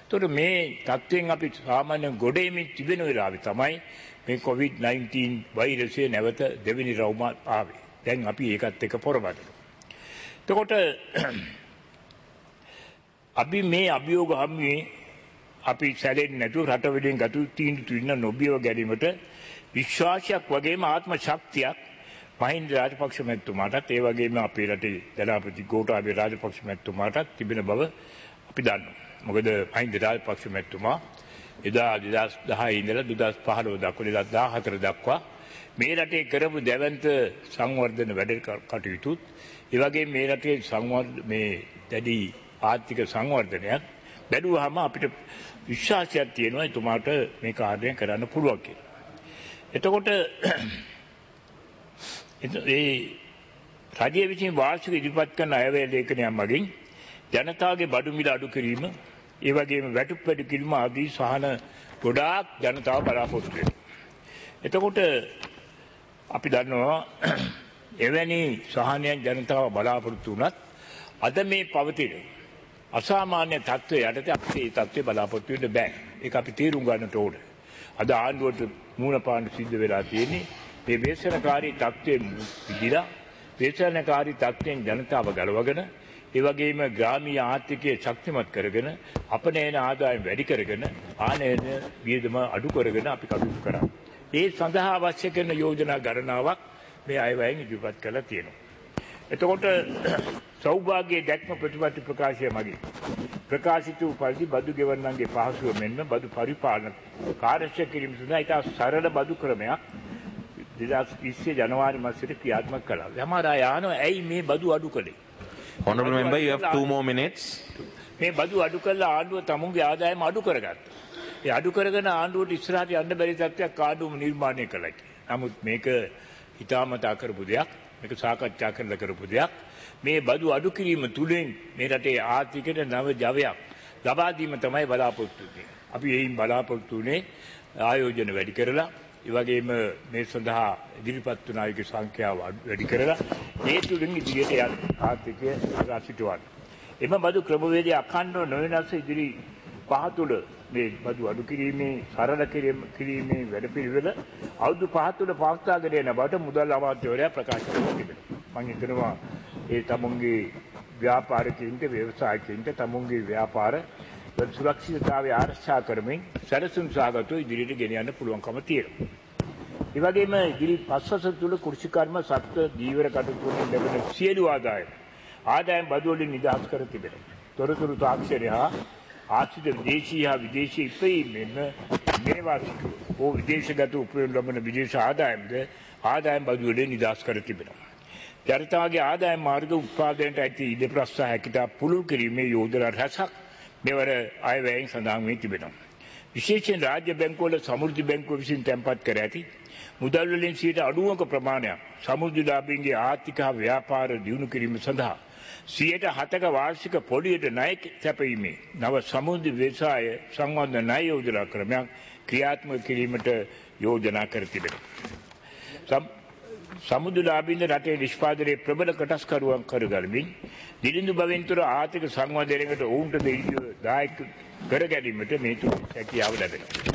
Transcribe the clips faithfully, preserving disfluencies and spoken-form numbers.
ඒතකොට මේ තත්ත්වයෙන් අපි සාමාන්‍ය ගොඩේමින් තිබෙන වෙලාවේ තමයි මේ කොවිඩ් නයින්ටීන් වෛරසය නැවත දෙවෙනි රවුම ආවේ. දැන් අපි ඒකත් එක්ක පොරබදනවා. එතකොට අපි මේ අභියෝග හමුවේ අපි සැලෙන්නේ නැතුව රට වෙලින් ගතු තීන්දුව තුන නොබියව ගැනීමට විශ්වාසයක් වගේම ආත්ම ශක්තියක් මහින්ද රාජපක්ෂ මැතිතුමාටත් ඒ වගේම අපේ රටේ ජනාධිපති ගෝඨාභය රාජපක්ෂ මැතිතුමාටත් තිබෙන බව අපි දන්නවා. මොකද මහින්ද රාජපක්ෂ මැතිතුමා එදා දෙදහස් දහය ඉඳලා දෙදහස් පහළොව දක්වා දෙදහස් දාහතර දක්වා මේ රටේ කරපු දැවැන්ත සංවර්ධන වැඩ කටයුතුත් ඒ වගේම මේ රටේ සංවර්ධ මේ දැඩි ආර්ථික සංවර්ධනයක් බැලුවාම අපිට විශ්වාසයක් තියෙනවා එතුමාට මේ කාර්යය කරන්න පුළුවන් කියලා. එතකොට ඒ රජය විසින් වාර්ෂික ඉදිරිපත් කරන අයවැය ලේඛනයක් මගින් ජනතාවගේ බඩු මිල අඩු කිරීම, ඒ වගේම වැටුප් වැඩි කිරීම ආදී සහන ගොඩාක් ජනතාව බලාපොරොත්තු වෙනවා. එතකොට අපි දන්නවා එවැනි සහනයන් ජනතාව බලාපොරොත්තු වුණත් අද මේ පවතින අසාමාන්‍ය තත්ත්වය යටතේ අපිට මේ තත්ත්වය බලාපොරොත්තු වෙන්න බෑ. ඒක අපි තේරුම් ගන්නට ඕනේ. අද ආණ්ඩුවට මූණ පාන්න සිද්ධ වෙලා තියෙන්නේ මේ වේසනකාරී තත්ත්වයෙන් විදිලා වේසනකාරී තත්ත්වයෙන් ජනතාව ගලවගෙන ඒ වගේම ග්‍රාමීය ආර්ථිකය ශක්තිමත් කරගෙන අපනයන ආදායම් වැඩි කරගෙන ආනයන වියදම අඩු කරගෙන අපි කටයුතු කරා. ඒ සඳහා අවශ්‍ය කරන යෝජනා ගණනාවක් මේ අයවැයෙන් ඉදිරිපත් කරලා තියෙනවා. එතකොට සෞභාග්‍ය දැක්ම ප්‍රතිපත්ති ප්‍රකාශය මගින් ප්‍රකාශිත වූ පරිදි බදු ගෙවන්නන්ගේ පහසුව මෙන්ම බදු පරිපාලන කාර්යක්ෂම කිරීම සඳහා ඉතා සරල බදු ක්‍රමයක් දෙදහස් විස්සේ ජනවාරි මාසයේ ක්‍රියාත්මක කළා. සමහර අය අහනවා ඇයි මේ බදු අඩු කළේ? Honorable member, you have two more minutes. මේ බදු අඩු කළා ආණ්ඩුව තමුන්ගේ ආදායම අඩු කරගත්තා. ඒ අඩු කරගෙන ආණ්ඩුවට ඉස්සරහට යන්න බැරි තත්ත්වයක් ආණ්ඩුවම නිර්මාණය කළා. නමුත් මේක හිතාමතා කරපු දෙයක්. මේක සාකච්ඡා කරලා කරපු දෙයක්. මේ බදු අඩු කිරීම තුලින් මේ රටේ ආර්ථිකයට නව ජවයක් ලබා දීම තමයි බලාපොරොත්තු වෙන්නේ. අපි එයින් බලාපොරොත්තු වෙන්නේ ආයෝජන වැඩි කරලා ඒ වගේම මේ සඳහා ඉදිරිපත් වන අයගේ සංඛ්‍යාව වැඩි කරලා ඒ තුලින් ඉදිරියට යන ආර්ථිකය රාශිටවන්න. එම බදු ක්‍රමවේදය අඛණ්ඩව නොවෙනස් ඉදිරි පහ තුළ මේ බදු අඩු කිරීමේ සරල කිරීමේ වැඩපිළිවෙල අවුරුදු පහ තුළ පවත්වාගෙන යන බවට මුදල් අමාත්‍යවරයා ප්‍රකාශ කළා තිබෙනවා. මම හිතනවා ඒ තමුන්ගේ ව්‍යාපාරිකයින්ට ව්‍යවසායිකයින්ට තමුන්ගේ ව්‍යාපාර සුරක්ෂිතතාවය ආරක්ෂා කරමින් සැලසුම් සහගතව ඉදිරියට ගෙන යන්න පුළුවන්කම තියෙනවා. ඒ වගේම ඉදිරි පස් වසර තුළ කෘෂිකර්ම සත්ත්ව දීවර කටයුතු වලින් ලැබෙන සියලු ආදායම් ආදායම් බදු වලින් නිදහස් කර තිබෙනවා. තොරතුරු තාක්ෂණය හා ආර්ථික විදේශීය හා විදේශීය ඉපැයීම් මෙන්ම මේවාසික ඕ විදේශගත උපයන ලබන විදේශ ආදායම්ද ආදායම් බදු වලින් නිදහස් කර තිබෙනවා. ජනතාවගේ ආදායම් මාර්ග උත්පාදනයට ඇති ඉඩ ප්‍රස්ථා හැකියාව පුළුල් කිරීමේ යෝජනා රැසක් මෙවර අයවැයෙන් සඳහන් වී තිබෙනවා. විශේෂයෙන් රාජ්‍ය බැංකුවල සමෘද්ධි බැංකුව විසින් තැන්පත් කර ඇති මුදල් වලින් සිට අඩුවක ප්‍රමාණයක් සමෘද්ධිලාභීන්ගේ ආර්ථික හා ව්‍යාපාර දියුණු කිරීම සඳහා සියයට හතක වාර්ෂික පොලියට ණය සැපයීමේ නව සමෘද්ධි ව්‍යවසාය සංවර්ධන ණය යෝජනා ක්‍රමයක් ක්‍රියාත්මක කිරීමට යෝජනා කර තිබෙනවා. සමුදුලාභීන්ද රටේ නිෂ්පාදනයේ ප්‍රබල කොටස්කරුවන් කරගනිමින් දිලිඳු බවෙන් තොර ආර්ථික සංවර්ධනයකට ඔවුන්ට දායක කර ගැනීමට මේ තුන හැකියාව ලැබෙනවා.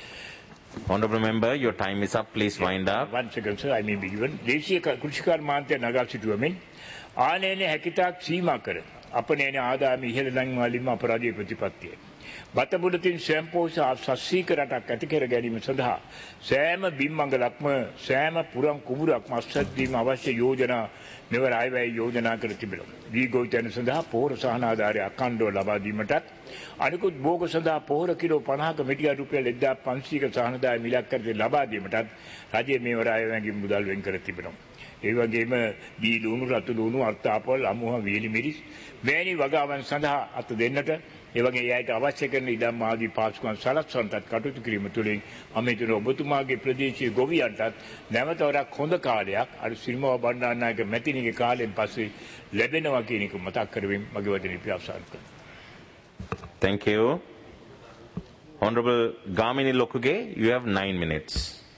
Honorable member, your time is up. Please wind up. One second, sir. I may be given. දේශීය කෘෂිකාර මාන්ත්‍ය නගා සිටුවමින් ආනයන හැකිතාක් සීමා කර අපනයන ආදායම ඉහළ නැංවාලීම අපරාධීය ප්‍රතිපත්තිය. බතබුලතින් සෑම්පෝෂ සස්සීක රටක් ඇති කර ගැනීම සඳහා සෑම බිම්මංගලක්ම සෑම පුරම් කුඹුරක්ම අස්වැද්දීම අවශ්‍ය යෝජනා මෙවර අයවැය යෝජනා කර තිබෙනවා. වී ගොවිතැන සඳහා පොහොර සහනාධාරය අඛණ්ඩව ලබා දීමටත් අනිකුත් භෝග සඳහා පොහොර කිලෝ පනහක මිටිය රුපියල් එක්දාස් පන්සීයක සහනාධාරය මිලක් කර ලබා දීමටත් රජය මෙවර අයවැයකින් මුදල් වෙන් කර තිබෙනවා. ඒ වගේම දී ලුණු රතු ලුණු අර්ථාපල් අමුහ වීලි මිරිස් වැනි වගාවන් සඳහා අත දෙන්නට ඒ වගේ එයට අවශ්‍ය කරන ඉඩම් ආදී පාසුකම් සලස්වන්නටත් කටයුතු කිරීම තුළින් අමිතුන ඔබතුමාගේ ප්‍රදේශීය ගොවියන්ටත් නැවත වරක් හොඳ කාලයක් අර සිරිමව බණ්ඩාරනායක මැතිණිගේ කාලෙන් පස්සේ ලැබෙනවා කියන එක මතක් කරමින් මගේ වචනේ ප්‍රාසාර කරනවා. Thank you. Honorable Gamini Lokuge, you have nine minutes.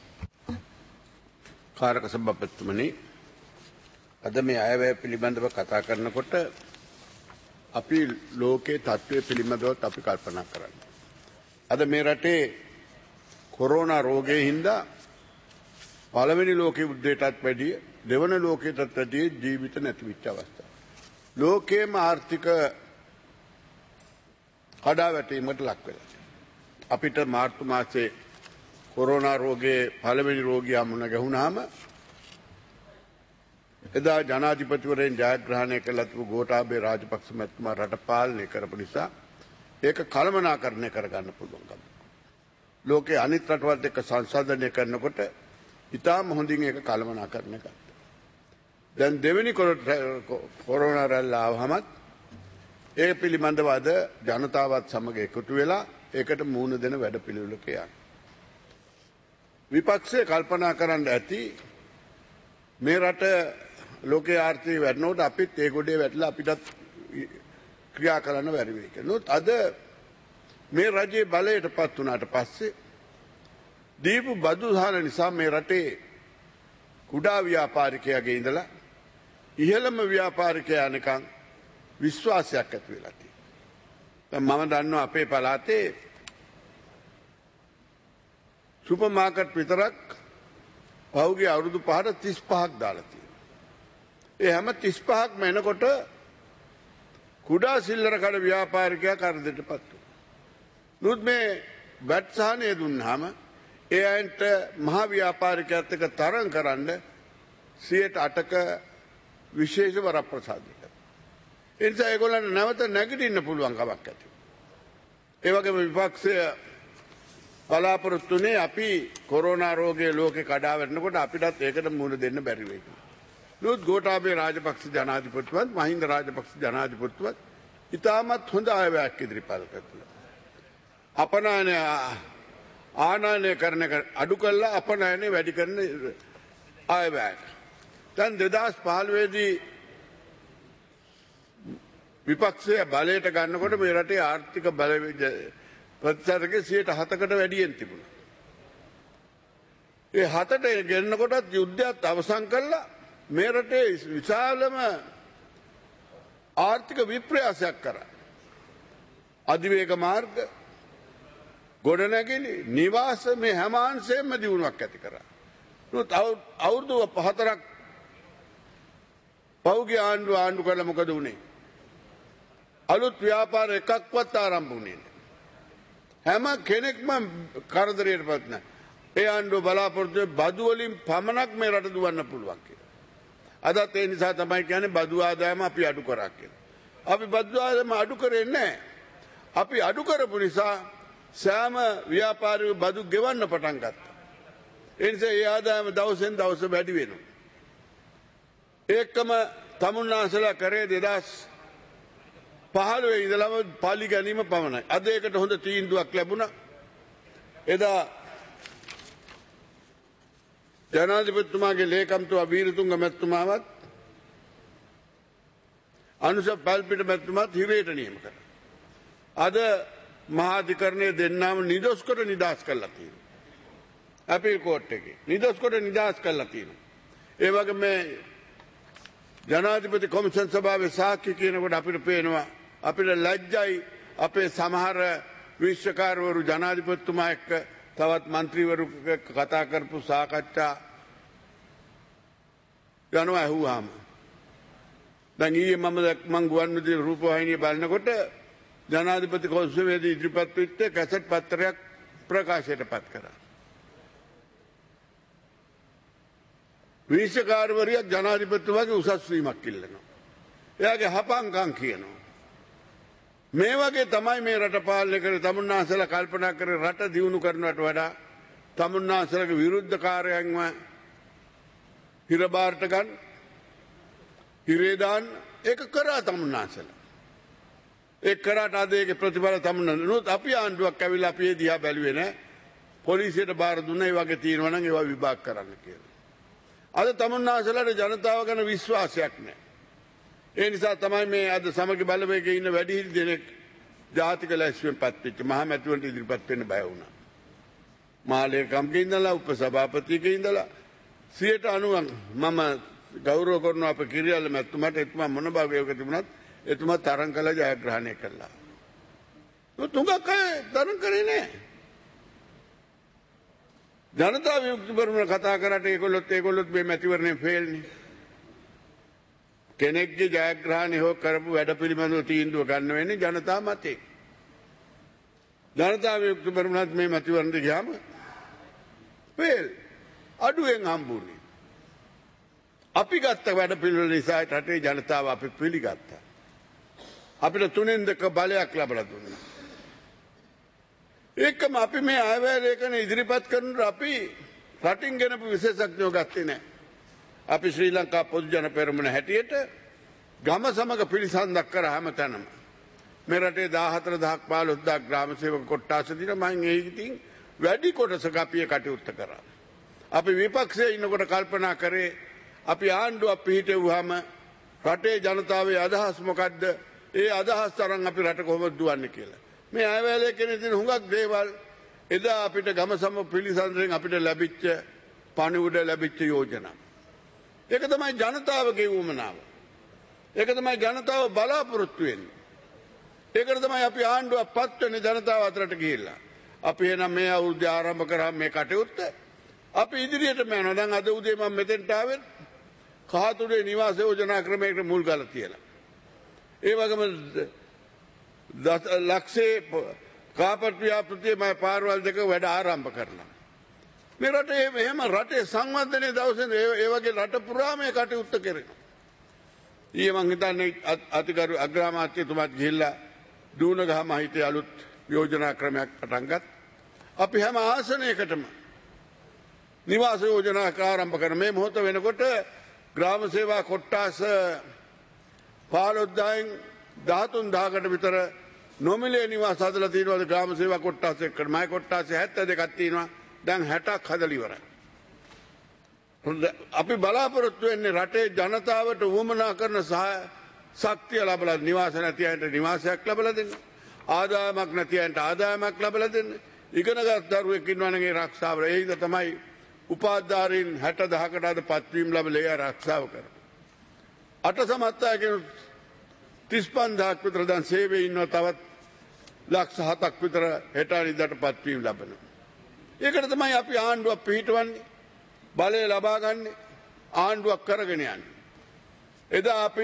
කාරක සභාපතිතුමනි, අද මේ අයවැය පිළිබඳව කතා කරනකොට අපි ලෝකේ තත්ත්වය පිළිබඳව අපි කල්පනා කරන්නේ. අද මේ රටේ කොරෝනා රෝගයේ හින්දා පළවෙනි ලෝකයේ යුද්ධයටත් වැඩිය දෙවන ලෝකයටත් වැඩිය ජීවිත නැති වෙච්ච අවස්ථාව. ලෝකයේම ආර්ථික කඩාවැටීමකට ලක් වෙලා. අපිට මාර්තු මාසයේ කොරෝනා රෝගයේ පළවෙනි රෝගියා මුණ ගැහුණාම එදා ජනාධිපතිවරයන් ජයග්‍රහණය කළ තිබු ගෝඨාභය රාජපක්ෂ මහත්මයා රට පාලනය කරපු නිසා ඒක කළමනාකරණය කරගන්න පුළුවන්කම. ලෝකයේ අනිත් රටවල් එක්ක සංසන්දනය කරනකොට ඉතාම හොඳින් ඒක කළමනාකරණය කරා. දැන් දෙවෙනි කොරෝනා රැල්ල ආවමත් ඒ පිළිබඳව අද ජනතාවත් සමග එකතු වෙලා ඒකට මූණ දෙන වැඩපිළිවෙලක යනවා. විපක්ෂය කල්පනා කරන්න ඇති මේ රට ලෝකයේ ආර්ථිකය වැඩනකොට අපිත් ඒ ගොඩේ වැටලා අපිටත් ක්‍රියා කරන්න බැරි වෙයි කියලා. නමුත් අද මේ රජයේ බලයටපත් වුණාට පස්සේ දීපු බදු දහන නිසා මේ රටේ කුඩා ව්‍යාපාරිකයාගේ ඉඳලා ඉහළම ව්‍යාපාරිකයා නිකන් විශ්වාසයක් ඇති වෙලා තියෙනවා. මම දන්නවා අපේ පළාතේ සුපර් මාකට් විතරක් පහුගිය අවුරුදු පහට තිස් පහක් දාලා තියෙනවා. ඒ හැම තිස් පහක්ම එනකොට කුඩා සිල්ලර කඩ ව්‍යාපාරිකයා කරදරයටපත් වෙනවා. නුත් මේ වැට් සහනය දුන්නාම ඒ අයන්ට මහ ව්‍යාපාරිකයත් එක්ක තරම් කරන්න සියයට අටක විශේෂ වරප්‍රසාදයක්. ඒ නිසා ඒගොල්ලන්ට නැවත නැගිටින්න පුළුවන් කමක් ඇති. ඒ වගේම විපක්ෂය බලාපොරොත්තුනේ අපි කොරෝනා රෝගයේ ලෝකේ කඩා වැටෙනකොට අපිටත් ඒකට මුහුණ දෙන්න බැරි වෙයි. නමුත් ගෝඨාභය රාජපක්ෂ ජනාධිපතිවත් මහින්ද රාජපක්ෂ ජනාධිපතිවත් ඉතාමත් හොඳ අයවැයක් ඉදිරිපත් කළා. අපනයන ආනයනය කරන අඩු කළා අපනයනය වැඩි කරන අයවැයක්. දැන් දෙදහස් පහළොව දී විපක්ෂය බලයට ගන්නකොට මේ රටේ ආර්ථික බල ප්‍රතිශතකයේ සියයට හතකට වැඩියෙන් තිබුණා. ඒ හතට ගෙන්නකොටත් යුද්ධයත් අවසන් කළා මේ රටේ විශාලම ආර්ථික විප්‍රයාසයක් කරා. අධිවේග මාර්ග, ගොඩනැගිලි, නිවාස මේ හැම අංශයෙන්ම දියුණුවක් ඇති කරා. නමුත් අවුරුදු හතරක් පෞද්ගලික ආණ්ඩුව ආණ්ඩු කළා මොකද වුනේ? අලුත් ව්‍යාපාර එකක්වත් ආරම්භ වුණේ නැහැ. හැම කෙනෙක්ම කරදරයටපත් නැහැ. ඒ ආණ්ඩුව බලාපොරොත්තු බදු වලින් පමණක් මේ රට දුවන්න පුළුවන් කියලා. අදත් ඒ නිසා තමයි කියන්නේ බදු ආදායම අපි අඩු කරා කියලා. අපි බදු ආදායම අඩු කරේ නැහැ. අපි අඩු කරපු නිසා සෑම ව්‍යාපාරික බදු ගෙවන්න පටන් ගත්තා. ඒ නිසා ඒ ආදායම දවසෙන් දවස වැඩි වෙනවා. ඒකම තමුන්නාසලා කරේ දෙදහස් පහළොව ඉඳලම පාලි ගැනීම පමණයි. අද ඒකට හොඳ තීන්දුවක් ලැබුණා. එදා ජනාධිපතිතුමාගේ ලේකම්තුමා වීරතුංග මැතිතුමාවත් අනුස පල්පිට මැතිතුමාත් හිරේට නියම කළා. අද මහා අධිකරණයේ දෙන්නාම නිදොස් කොට නිදහස් කළා තියෙනවා. අපීල් කෝට් එකේ නිදොස් කොට නිදහස් කළා තියෙනවා. ඒ වගේම මේ ජනාධිපති කොමිෂන් සභාවේ සාක්ෂි කියනකොට අපිට පේනවා අපිට ලැජ්ජයි අපේ සමහර විශ්වකාරවරු ජනාධිපතිතුමා එක්ක තවත් මන්ත්‍රීවරු කතා කරපු සාකච්ඡා යනවා ඇහුවාම. දැන් ඊයේ මම මං ගුවන්විදුලි රූපවාහිනිය බලනකොට ජනාධිපති කොමිසමේදී ඉදිරිපත් වෙච්ච කැසට් පත්‍රයක් ප්‍රකාශයට පත් කරා. විශ්වකාරවරියක් ජනාධිපතිතුමාගේ උසස් වීමක් ඉල්ලනවා. එයාගේ හපංකම් කියනවා. මේ වගේ තමයි මේ රට පාලනය කරේ. තමුන්නාන්සලා කල්පනා කරේ රට දියුණු කරනවට වඩා තමුන්නාන්සලාගේ විරුද්ධකාරයන්ව හිරබාරට ගන්න, හිරේ දාන්න ඒක කරා තමුන්නාන්සලා. ඒක කරාට අද ඒකේ ප්‍රතිඵල තමුන්නාන්සලා. අපි ආණ්ඩුවක් ඇවිල්ලා අපි ඒ දිහා බැලුවේ නැහැ. පොලිසියට බාර දුන්නා ඒ වගේ තියෙනවා නම් ඒවා විභාග කරන්න කියලා. අද තමුන්නාන්සලාට ජනතාව ගැන විශ්වාසයක් නැහැ. ඒ නිසා තමයි මේ අද සමගි බලවේගයේ ඉන්න වැඩිහිටි දෙනෙක් ජාතික ලැස්තියෙන් පත් වෙච්ච මහා මැතිවරණට ඉදිරිපත් වෙන්න බය වුණා. මාලේකම්ගේ ඉඳලා උපසභාපතිගේ ඉඳලා සියයට අනූවක් මම ගෞරව කරන අපේ කිරියල්ල මැතිතුමාට එතුමා මොන භාගයක තිබුණත් එතුමා තරං කළ ජයග්‍රහණය කළා. තුඟක් අය තරං කරේ නෑ. ජනතා විමුක්ති පෙරමුණ කතා කරට ඒගොල්ලොත් ඒගොල්ලොත් මේ මැතිවරණයෙන් ෆේල්නේ. කෙනෙක්ගේ ජයග්‍රහණය හෝ කරපු වැඩ පිළිබඳව තීන්දුව ගන්න වෙන්නේ ජනතා මතේ. ජනතා විමුක්ති පෙරමුණත් මේ මැතිවරණයට ගියාම ෆේල් අඩුවෙන් හම්බුනේ. අපි ගත්ත වැඩ පිළිවෙල නිසා රටේ ජනතාව අපි පිළිගත්තා. අපිට තුනෙන් දෙක බලයක් ලැබලා දුන්නා. ඒකම අපි මේ අයවැය ලේඛන ඉදිරිපත් කරනකොට අපි රටින් ගෙනපු විශේෂඥයෝ ගත්තේ නැහැ. අපි ශ්‍රී ලංකා පොදු ජන පෙරමුණ හැටියට ගම සමග පිළිසඳක් කර හැමතැනම මේ රටේ දාහතර දහස් පහළොස් දහස් ග්‍රාම සේවක කොට්ටාස දින මම ඒ ඉතින් වැඩි කොටසක අපි කටයුත්ත කරා. අපි විපක්ෂයේ ඉන්නකොට කල්පනා කරේ අපි ආණ්ඩුවක් පිහිටෙව්වහම රටේ ජනතාවේ අදහස් මොකද්ද? ඒ අදහස් තරම් අපි රට කොහොමද දුවන්නේ කියලා. මේ අයවැය කෙනෙක් දින හුඟක් දේවල් එදා අපිට ගම සම පිළිසඳෙන් අපිට ලැබිච්ච පණිවුඩ ලැබිච්ච යෝජනා. ඒක තමයි ජනතාවගේ උවමනාව. ඒක තමයි ජනතාව බලාපොරොත්තු වෙන්නේ. ඒකට තමයි අපි ආණ්ඩුවක් පත් වෙන්නේ ජනතාව අතරට ගිහිල්ලා. අපි එනම් මේ අවුරුද්ද ආරම්භ කරා මේ කටයුත්ත. අපි ඉදිරියටම යනවා. දැන් අද උදේ මම මෙතෙන්ට ආවේ කහතුඩේ නිවාස යෝජනා ක්‍රමයකට මුල් ගාලා තියලා. ඒ වගේම ලක්ෂේ කාපට් ව්‍යාපෘතියේ මම පාරවල් දෙක වැඩ ආරම්භ කරනවා. මේ රටේ එහෙම රටේ සංවර්ධනයේ දවසේ ඒ වගේ රට පුරා මේ කටයුත්ත කරනවා. ඊයේ මං හිතන්නේ අතිගරු අග්‍රාමාත්‍යතුමාත් ගිහිල්ලා දුණගහ මහිතේ අලුත් යෝජනා ක්‍රමයක් පටන් ගත්තා. අපි හැම ආසනයකටම නිවාස යෝජනා ආරම්භ කරන මේ මොහොත වෙනකොට ග්‍රාම සේවා කොට්ටාස පහළොස් දහයෙන් දහතුන් දහකට විතර නොමිලේ නිවාස හදලා තියෙනවා ග්‍රාම සේවා කොට්ටාස එක්ක. මයි කොට්ටාසේ හැත්තෑ දෙකක් තියෙනවා. දැන් හැටක් හදලා ඉවරයි. අපි බලාපොරොත්තු වෙන්නේ රටේ ජනතාවට වුමනා කරන ශක්තිය ලැබලා නිවාස නැති අයට නිවාසයක් ලැබලා දෙන්න. ආදායමක් නැති අයට ආදායමක් ලැබලා දෙන්න. ඉගෙනගත් දරුවෙක් ඉන්නවනම් ඒ ආරක්ෂාව ඒයිද තමයි උපාධාරීන් හැට දහකට අද පත්වීම් ලැබලා ඒ ආරක්ෂාව කරනවා. අට සමත්තායකින් තිස් පන්දාහක් විතර දැන් සේවයේ ඉන්නවා. තවත් ලක්ෂ හතක් විතර හෙට අනිද්දාට පත්වීම් ලැබෙනවා. ඒකට තමයි අපි ආණ්ඩුවක් පිහිටවන්නේ. බලය ලබා ගන්න ආණ්ඩුවක් කරගෙන යන්නේ. එදා අපි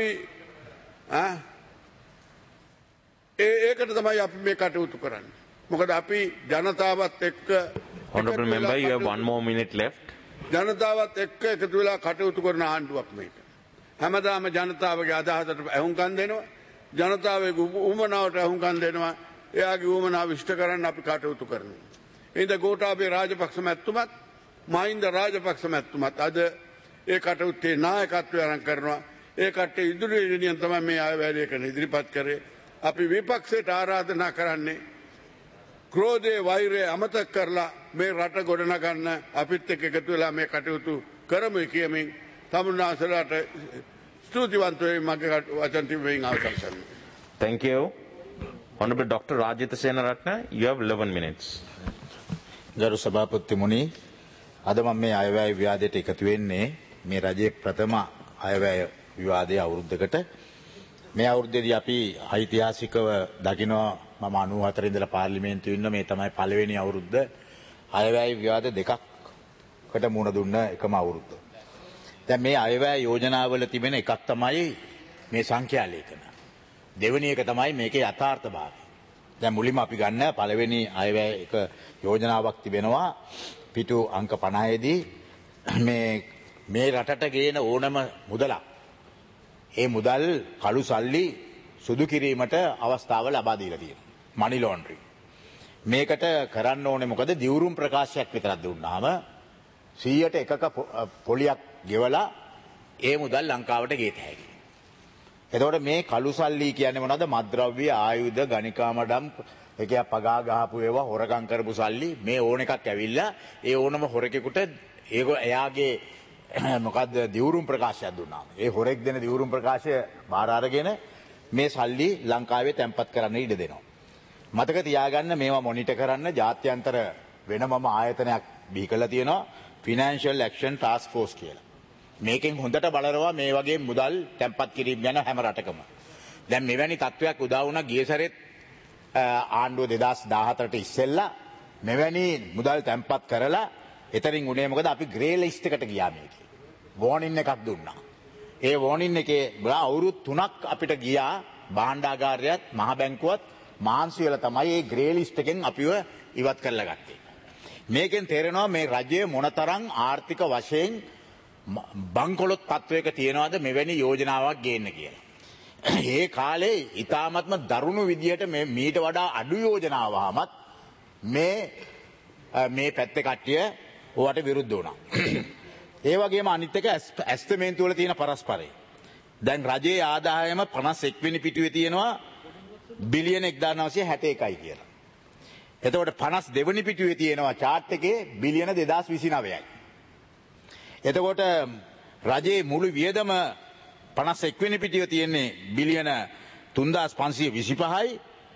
ඒ ඒකට තමයි අපි මේ කටයුතු කරන්නේ. මොකද අපි ජනතාවත් එක්ක Honorable member, you have one more minute left. ජනතාවත් එක්ක එකතු වෙලා කටයුතු කරන ආණ්ඩුවක් මේක. හැමදාම ජනතාවගේ අදහසට අහුම්කම් දෙනවා. ජනතාවගේ උවමනාවට අහුම්කම් දෙනවා. එයාගේ උවමනාව ඉෂ්ට කරන්න අපි කටයුතු කරනවා. එඳ ගෝඨාභය රාජපක්ෂ මැතිතුමත් මහින්ද රාජපක්ෂ මැතිතුමත් අද ඒ කටයුත්තේ නායකත්වය අරන් කරනවා. ඒ කට්ටිය ඉදිරියෙන් තමයි මේ අයවැය ලේඛන ඉදිරිපත් කරේ. අපි විපක්ෂයට ආරාධනා කරන්නේ ක්‍රෝධයේ වෛරය අමතක කරලා මේ රට ගොඩනගන්න අපිත් එක්ක එකතු වෙලා මේ කටයුතු කරමු කියමින් තමුන්නාසලාට ස්තුතිවන්ත වෙයි මගේ වචන තිබෙමින් අවසන් කරනවා. Thank you. Honorable Doctor Rajitha Senaratne, you have eleven minutes. ගරු සභාපතිතුමනි, අද මම මේ අයවැය විවාදයට එකතු වෙන්නේ මේ රජයේ ප්‍රථම අයවැය විවාදයේ අවුරුද්දකට. මේ අවුරුද්දේදී අපි ඓතිහාසිකව දකිනවා මම අනූ හතර ඉඳලා පාර්ලිමේන්තුවේ ඉන්න මේ තමයි පළවෙනි අවුරුද්ද අයවැය විවාද දෙකකට මුහුණ දුන්න එකම අවුරුද්ද. දැන් මේ අයවැය යෝජනාවල තිබෙන එකක් තමයි මේ සංඛ්‍යා ලේඛන. දෙවෙනි එක තමයි මේකේ යථාර්ථභාවය. දැන් මුලින්ම අපි ගන්න පළවෙනි අයවැය එක යෝජනාවක් තිබෙනවා පිටු අංක පනහේ දී මේ මේ රටට ගේන ඕනම මුදලක් ඒ මුදල් කළු සල්ලි සුදු කිරීමට අවස්ථාව ලබා දීලා තියෙනවා. Money laundering. මේකට කරන්න ඕනේ මොකද දිවුරුම් ප්‍රකාශයක් විතරක් දුන්නාම සීයට එකක පොලියක් ගෙවලා ඒ මුදල් ලංකාවට ගේත හැකියි. එතකොට මේ කළු සල්ලි කියන්නේ මොනවද? මත්ද්‍රව්‍ය, ආයුධ, ගණිකා මඩම්, ඒක පගා ගහපු ඒවා හොරකම් කරපු සල්ලි මේ ඕන එකක් ඇවිල්ලා ඒ ඕනම හොරකෙකුට ඒක එයාගේ මොකද්ද දිවුරුම් ප්‍රකාශයක් දුන්නාම ඒ හොරෙක් දෙන දිවුරුම් ප්‍රකාශය බාර අරගෙන මේ සල්ලි ලංකාවේ තැන්පත් කරන්න ඉඩ දෙනවා. මතක තියාගන්න මේවා මොනිටර් කරන්න ජාත්‍යන්තර වෙනමම ආයතනයක් බිහි කරලා තියෙනවා ෆිනෑන්ෂල් ඇක්ෂන් ටාස්ක් ෆෝස් කියලා. මේකෙන් හොඳට බලනවා මේ වගේ මුදල් තැන්පත් කිරීම ගැන හැම රටකම. දැන් මෙවැනි තත්ත්වයක් උදා වුණා ගිය සැරේත් ආණ්ඩුව දෙදාස් දාහතරට ඉස්සෙල්ලා මෙවැනි මුදල් තැන්පත් කරලා එතරින් උනේ මොකද අපි ග්‍රේ ලිස්ට් එකට ගියා මේකේ. වෝනින් එකක් දුන්නා. ඒ වෝනින් එකේ අවුරුදු තුනක් අපිට ගියා භාණ්ඩාගාරයත් මහ බැංකුවත් මාන්සි වෙලා තමයි මේ ග්‍රේ ලිස්ට් එකෙන් අපිව ඉවත් කරලා ගත්තේ. මේකෙන් තේරෙනවා මේ රජය මොනතරම් ආර්ථික වශයෙන් බංකොලොත් තත්වයක තියනවාද මෙවැනි යෝජනාවක් ගේන්න කියලා. ඒ කාලේ ඊ타මත්ම දරුණු විදියට මේ මීට වඩා අඩු යෝජනාවහමත් මේ මේ පැත්තේ කට්ටිය ඕවට විරුද්ධ වුණා. ඒ වගේම අනිත් එක ඇස්තමේන්තු වල තියෙන පරස්පරය. දැන් රජයේ ආදායම පනස් එක් වෙනි පිටුවේ තියෙනවා බිලියන එක්දාස් නවසිය හැට එකයි කියලා. එතකොට පනස් දෙවෙනි පිටුවේ තියෙනවා chart එකේ බිලියන දෙදාස් විසිනවයයි. එතකොට රජයේ මුළු වියදම පනස් එක් වෙනි පිටුවේ තියෙන්නේ බිලියන තුන්දාස් පන්සිය විසිපහයි.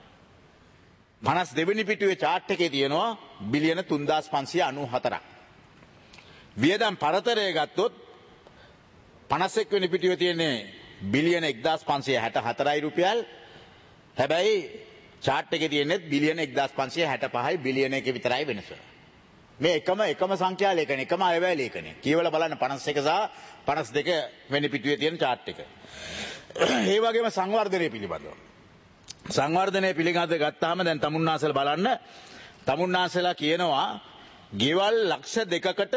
පනස් දෙවෙනි පිටුවේ chart එකේ තියෙනවා බිලියන තුන්දාස් පන්සිය අනූහතරක්. වියදම් පරතරය ගත්තොත් පනස් එක් වෙනි පිටුවේ තියෙන්නේ බිලියන එක්දාස් පන්සිය හැට හතරයි රුපියල්. හැබැයි chart එකේ තියෙන්නේ බිලියන එක්දාස් පන්සිය හැට පහයි බිලියන එක විතරයි වෙනස. මේ එකම එකම සංඛ්‍යා ලේඛනය එකම අයවැය ලේඛනය. කියවලා බලන්න පනස් එක සහ පනස් දෙක වෙනි පිටුවේ තියෙන chart එක. ඒ වගේම සංවර්ධනය පිළිබඳව. සංවර්ධනය පිළිබඳව ගත්තාම දැන් තමුන්නාසල බලන්න තමුන්නාසලා කියනවා ගෙවල් ලක්ෂ දෙකකට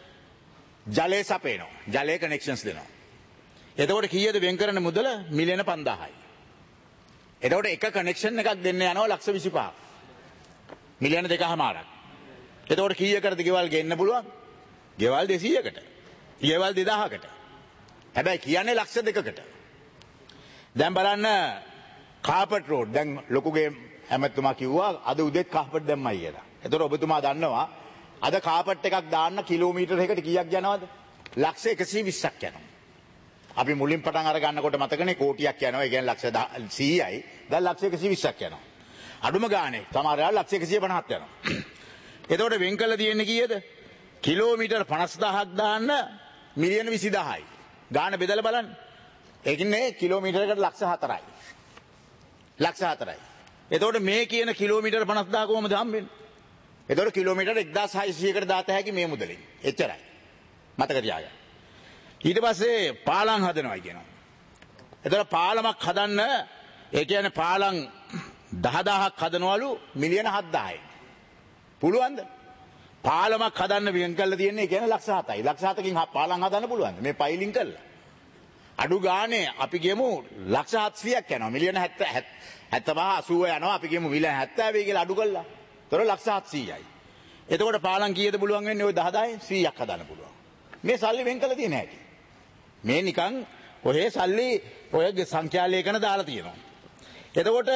ජලය සපයනවා. ජලය කනෙක්ෂන්ස් දෙනවා. එතකොට කීයද වෙන් කරන මුදල මිලියන පන්දාහයි. එතකොට එක කනෙක්ෂන් එකක් දෙන්න යනවා ලක්ෂ විසිපහක්. මිලියන දෙකමාරක්. එතකොට කීයකටද ගෙවල් ගෙන්න පුළුවන්? ගෙවල් දෙසීයකට. ගෙවල් දෙදාහකට. හැබැයි කියන්නේ ලක්ෂ දෙකකට. දැන් බලන්න කාපට් රෝඩ් දැන් ලොකුගේ ඇමතුමා කිව්වා අද උදේත් කාපට් දැම්මයි කියලා. එතකොට ඔබතුමා දන්නවා අද කාපට් එකක් දාන්න කිලෝමීටර් එකකට කීයක් යනවද? ලක්ෂ එකසිය විස්සක් යනවා. අපි මුලින් පටන් අර ගන්නකොට මතකනේ කෝටියක් යනවා. ඒ කියන්නේ ලක්ෂ සීයයි. දැන් ලක්ෂ එකසිය විස්සක් යනවා. අඩුම ගානේ සමහර වෙලාවට ලක්ෂ එකසිය පනහක් යනවා. එතකොට වෙන් කළ තියෙන්නේ කීයද? කිලෝමීටර් පනස් දහසක් දාන්න මිලියන විසිදහයි. ගාන බෙදලා බලන්න. ඒකින්නේ කිලෝමීටරයකට ලක්ෂ හතරයි. ලක්ෂ හතරයි. එතකොට මේ කියන කිලෝමීටර් පනස් දහස කොහොමද හම්බෙන්නේ? එතකොට කිලෝමීටර් එක්දාස් හයසීයකට දාත හැකි මේ මුදලින්. එච්චරයි. මතක තියාගන්න. ඊට පස්සේ පාලම් හදනවා කියනවා. එතකොට පාලමක් හදන්න ඒ කියන්නේ පාලම් දහදාහක් හදනවලු මිලියන හත්දාහයි. පුළුවන්ද? පාලමක් හදන්න වෙන් කරලා තියෙන්නේ ඒ කියන්නේ ලක්ෂ හතයි. ලක්ෂ හතකින් පාලම් හදන්න පුළුවන්ද? මේ පයිලින් කරලා. අඩු ගානේ අපි කියමු ලක්ෂ හත්සියයක් යනවා. මිලියන හැත්තෑ හැත්තෑ අසූව යනවා. අපි කියමු මිලියන හැත්තෑවයි කියලා අඩු කළා. ඒතර ලක්ෂ හත්සීයයි. එතකොට පාලම් කීයද පුළුවන් වෙන්නේ? ඔය දහදාහෙන් සීයක් හදන්න පුළුවන්. මේ සල්ලි වෙන් කළ තියෙන හැටි. මේ නිකන් ඔහේ සල්ලි ඔය සංඛ්‍යා ලේඛන දාලා තියෙනවා. එතකොට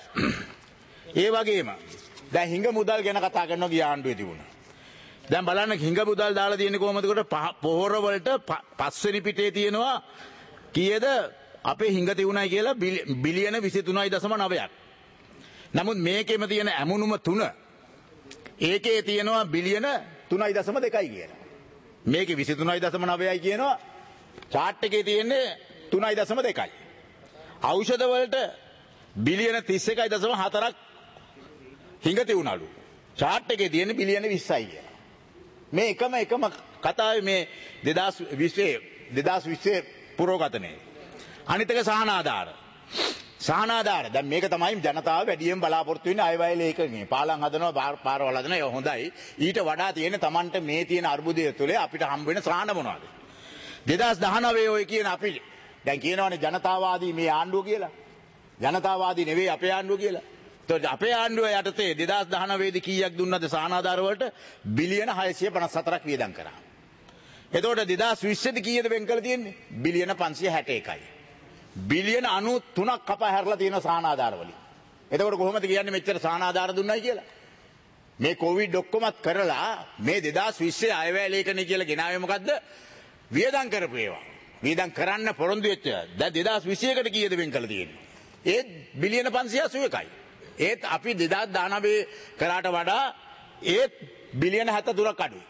ඒ වගේම දැන් හිඟ මුදල් ගැන කතා කරනවා ගිය ආණ්ඩුවේ තිබුණා. දැන් බලන්න හිඟ මුදල් දාලා තියෙන්නේ කොහොමද? කොට පොහොර වලට පස්වෙනි පිටේ තියෙනවා කීයද අපේ හිඟ තියුණයි කියලා බිලියන විසි තුනයි දශම නවයක්. නමුත් මේකෙම තියෙන ඇමුණුම තුන ඒකේ තියෙනවා බිලියන තුනයි දශම දෙකයි කියලා. මේකේ විසි තුනයි දශම නවයයි කියනවා. chart එකේ තියෙන්නේ තුනයි දශම දෙකයි. ඖෂධ වලට බිලියන තිස් එකයි දශම හතරක් හිඟ තියුණලු. chart එකේ තියෙන්නේ බිලියන විස්සයි කියලා. මේ එකම එකම කතාවේ මේ දෙදාස් විස්සේ පුරෝගතනයේ. අනිත් එක සහනාධාර. සහනාධාර දැන් මේක තමයි ජනතාව වැඩියෙන් බලාපොරොත්තු වෙන්නේ අයවැය ලේඛනයේ. පාලම් හදනවා පාරවල් හදනවා ඒ හොඳයි. ඊට වඩා තියෙන Tamanට මේ තියෙන අර්බුදය තුළ අපිට හම්බ වෙන සහන මොනවද? දෙදාස් දහනවය ඔය කියන අපි දැන් කියනවානේ ජනතාවාදී මේ ආණ්ඩුව කියලා. ජනතාවාදී නෙවෙයි අපේ ආණ්ඩුව කියලා. ඒතකොට අපේ ආණ්ඩුව යටතේ දෙදාස් දහනවය දී කීයක් දුන්නද සහනාධාර වලට? බිලියන හයසිය පනස් හතරක් වියදම් කරා. එතකොට දෙදාස් විස්ස දී කීයද වෙන් කළ තියෙන්නේ? බිලියන පන්සිය හැට එකයි. බිලියන අනූ තුනක් කපා හැරලා තියෙන සහනාධාර වලින්. එතකොට කොහොමද කියන්නේ මෙච්චර සහනාධාර දුන්නයි කියලා? මේ කොවිඩ් ඔක්කොමත් කරලා මේ දෙදාස් විස්සේ අයවැය ලේඛනය කියලා ගෙනාවේ මොකද්ද? වියදම් කරපු ඒවා. වියදම් කරන්න පොරොන්දු වෙච්ච. දැන් දෙදාස් විසියකට කීයද වෙන් කළ තියෙන්නේ? ඒත් බිලියන පන්සිය අසූ එකයි. ඒත් අපි දෙදාස් දානවය කරාට වඩා ඒත් බිලියන හැත්තෑ තුනක් අඩුයි.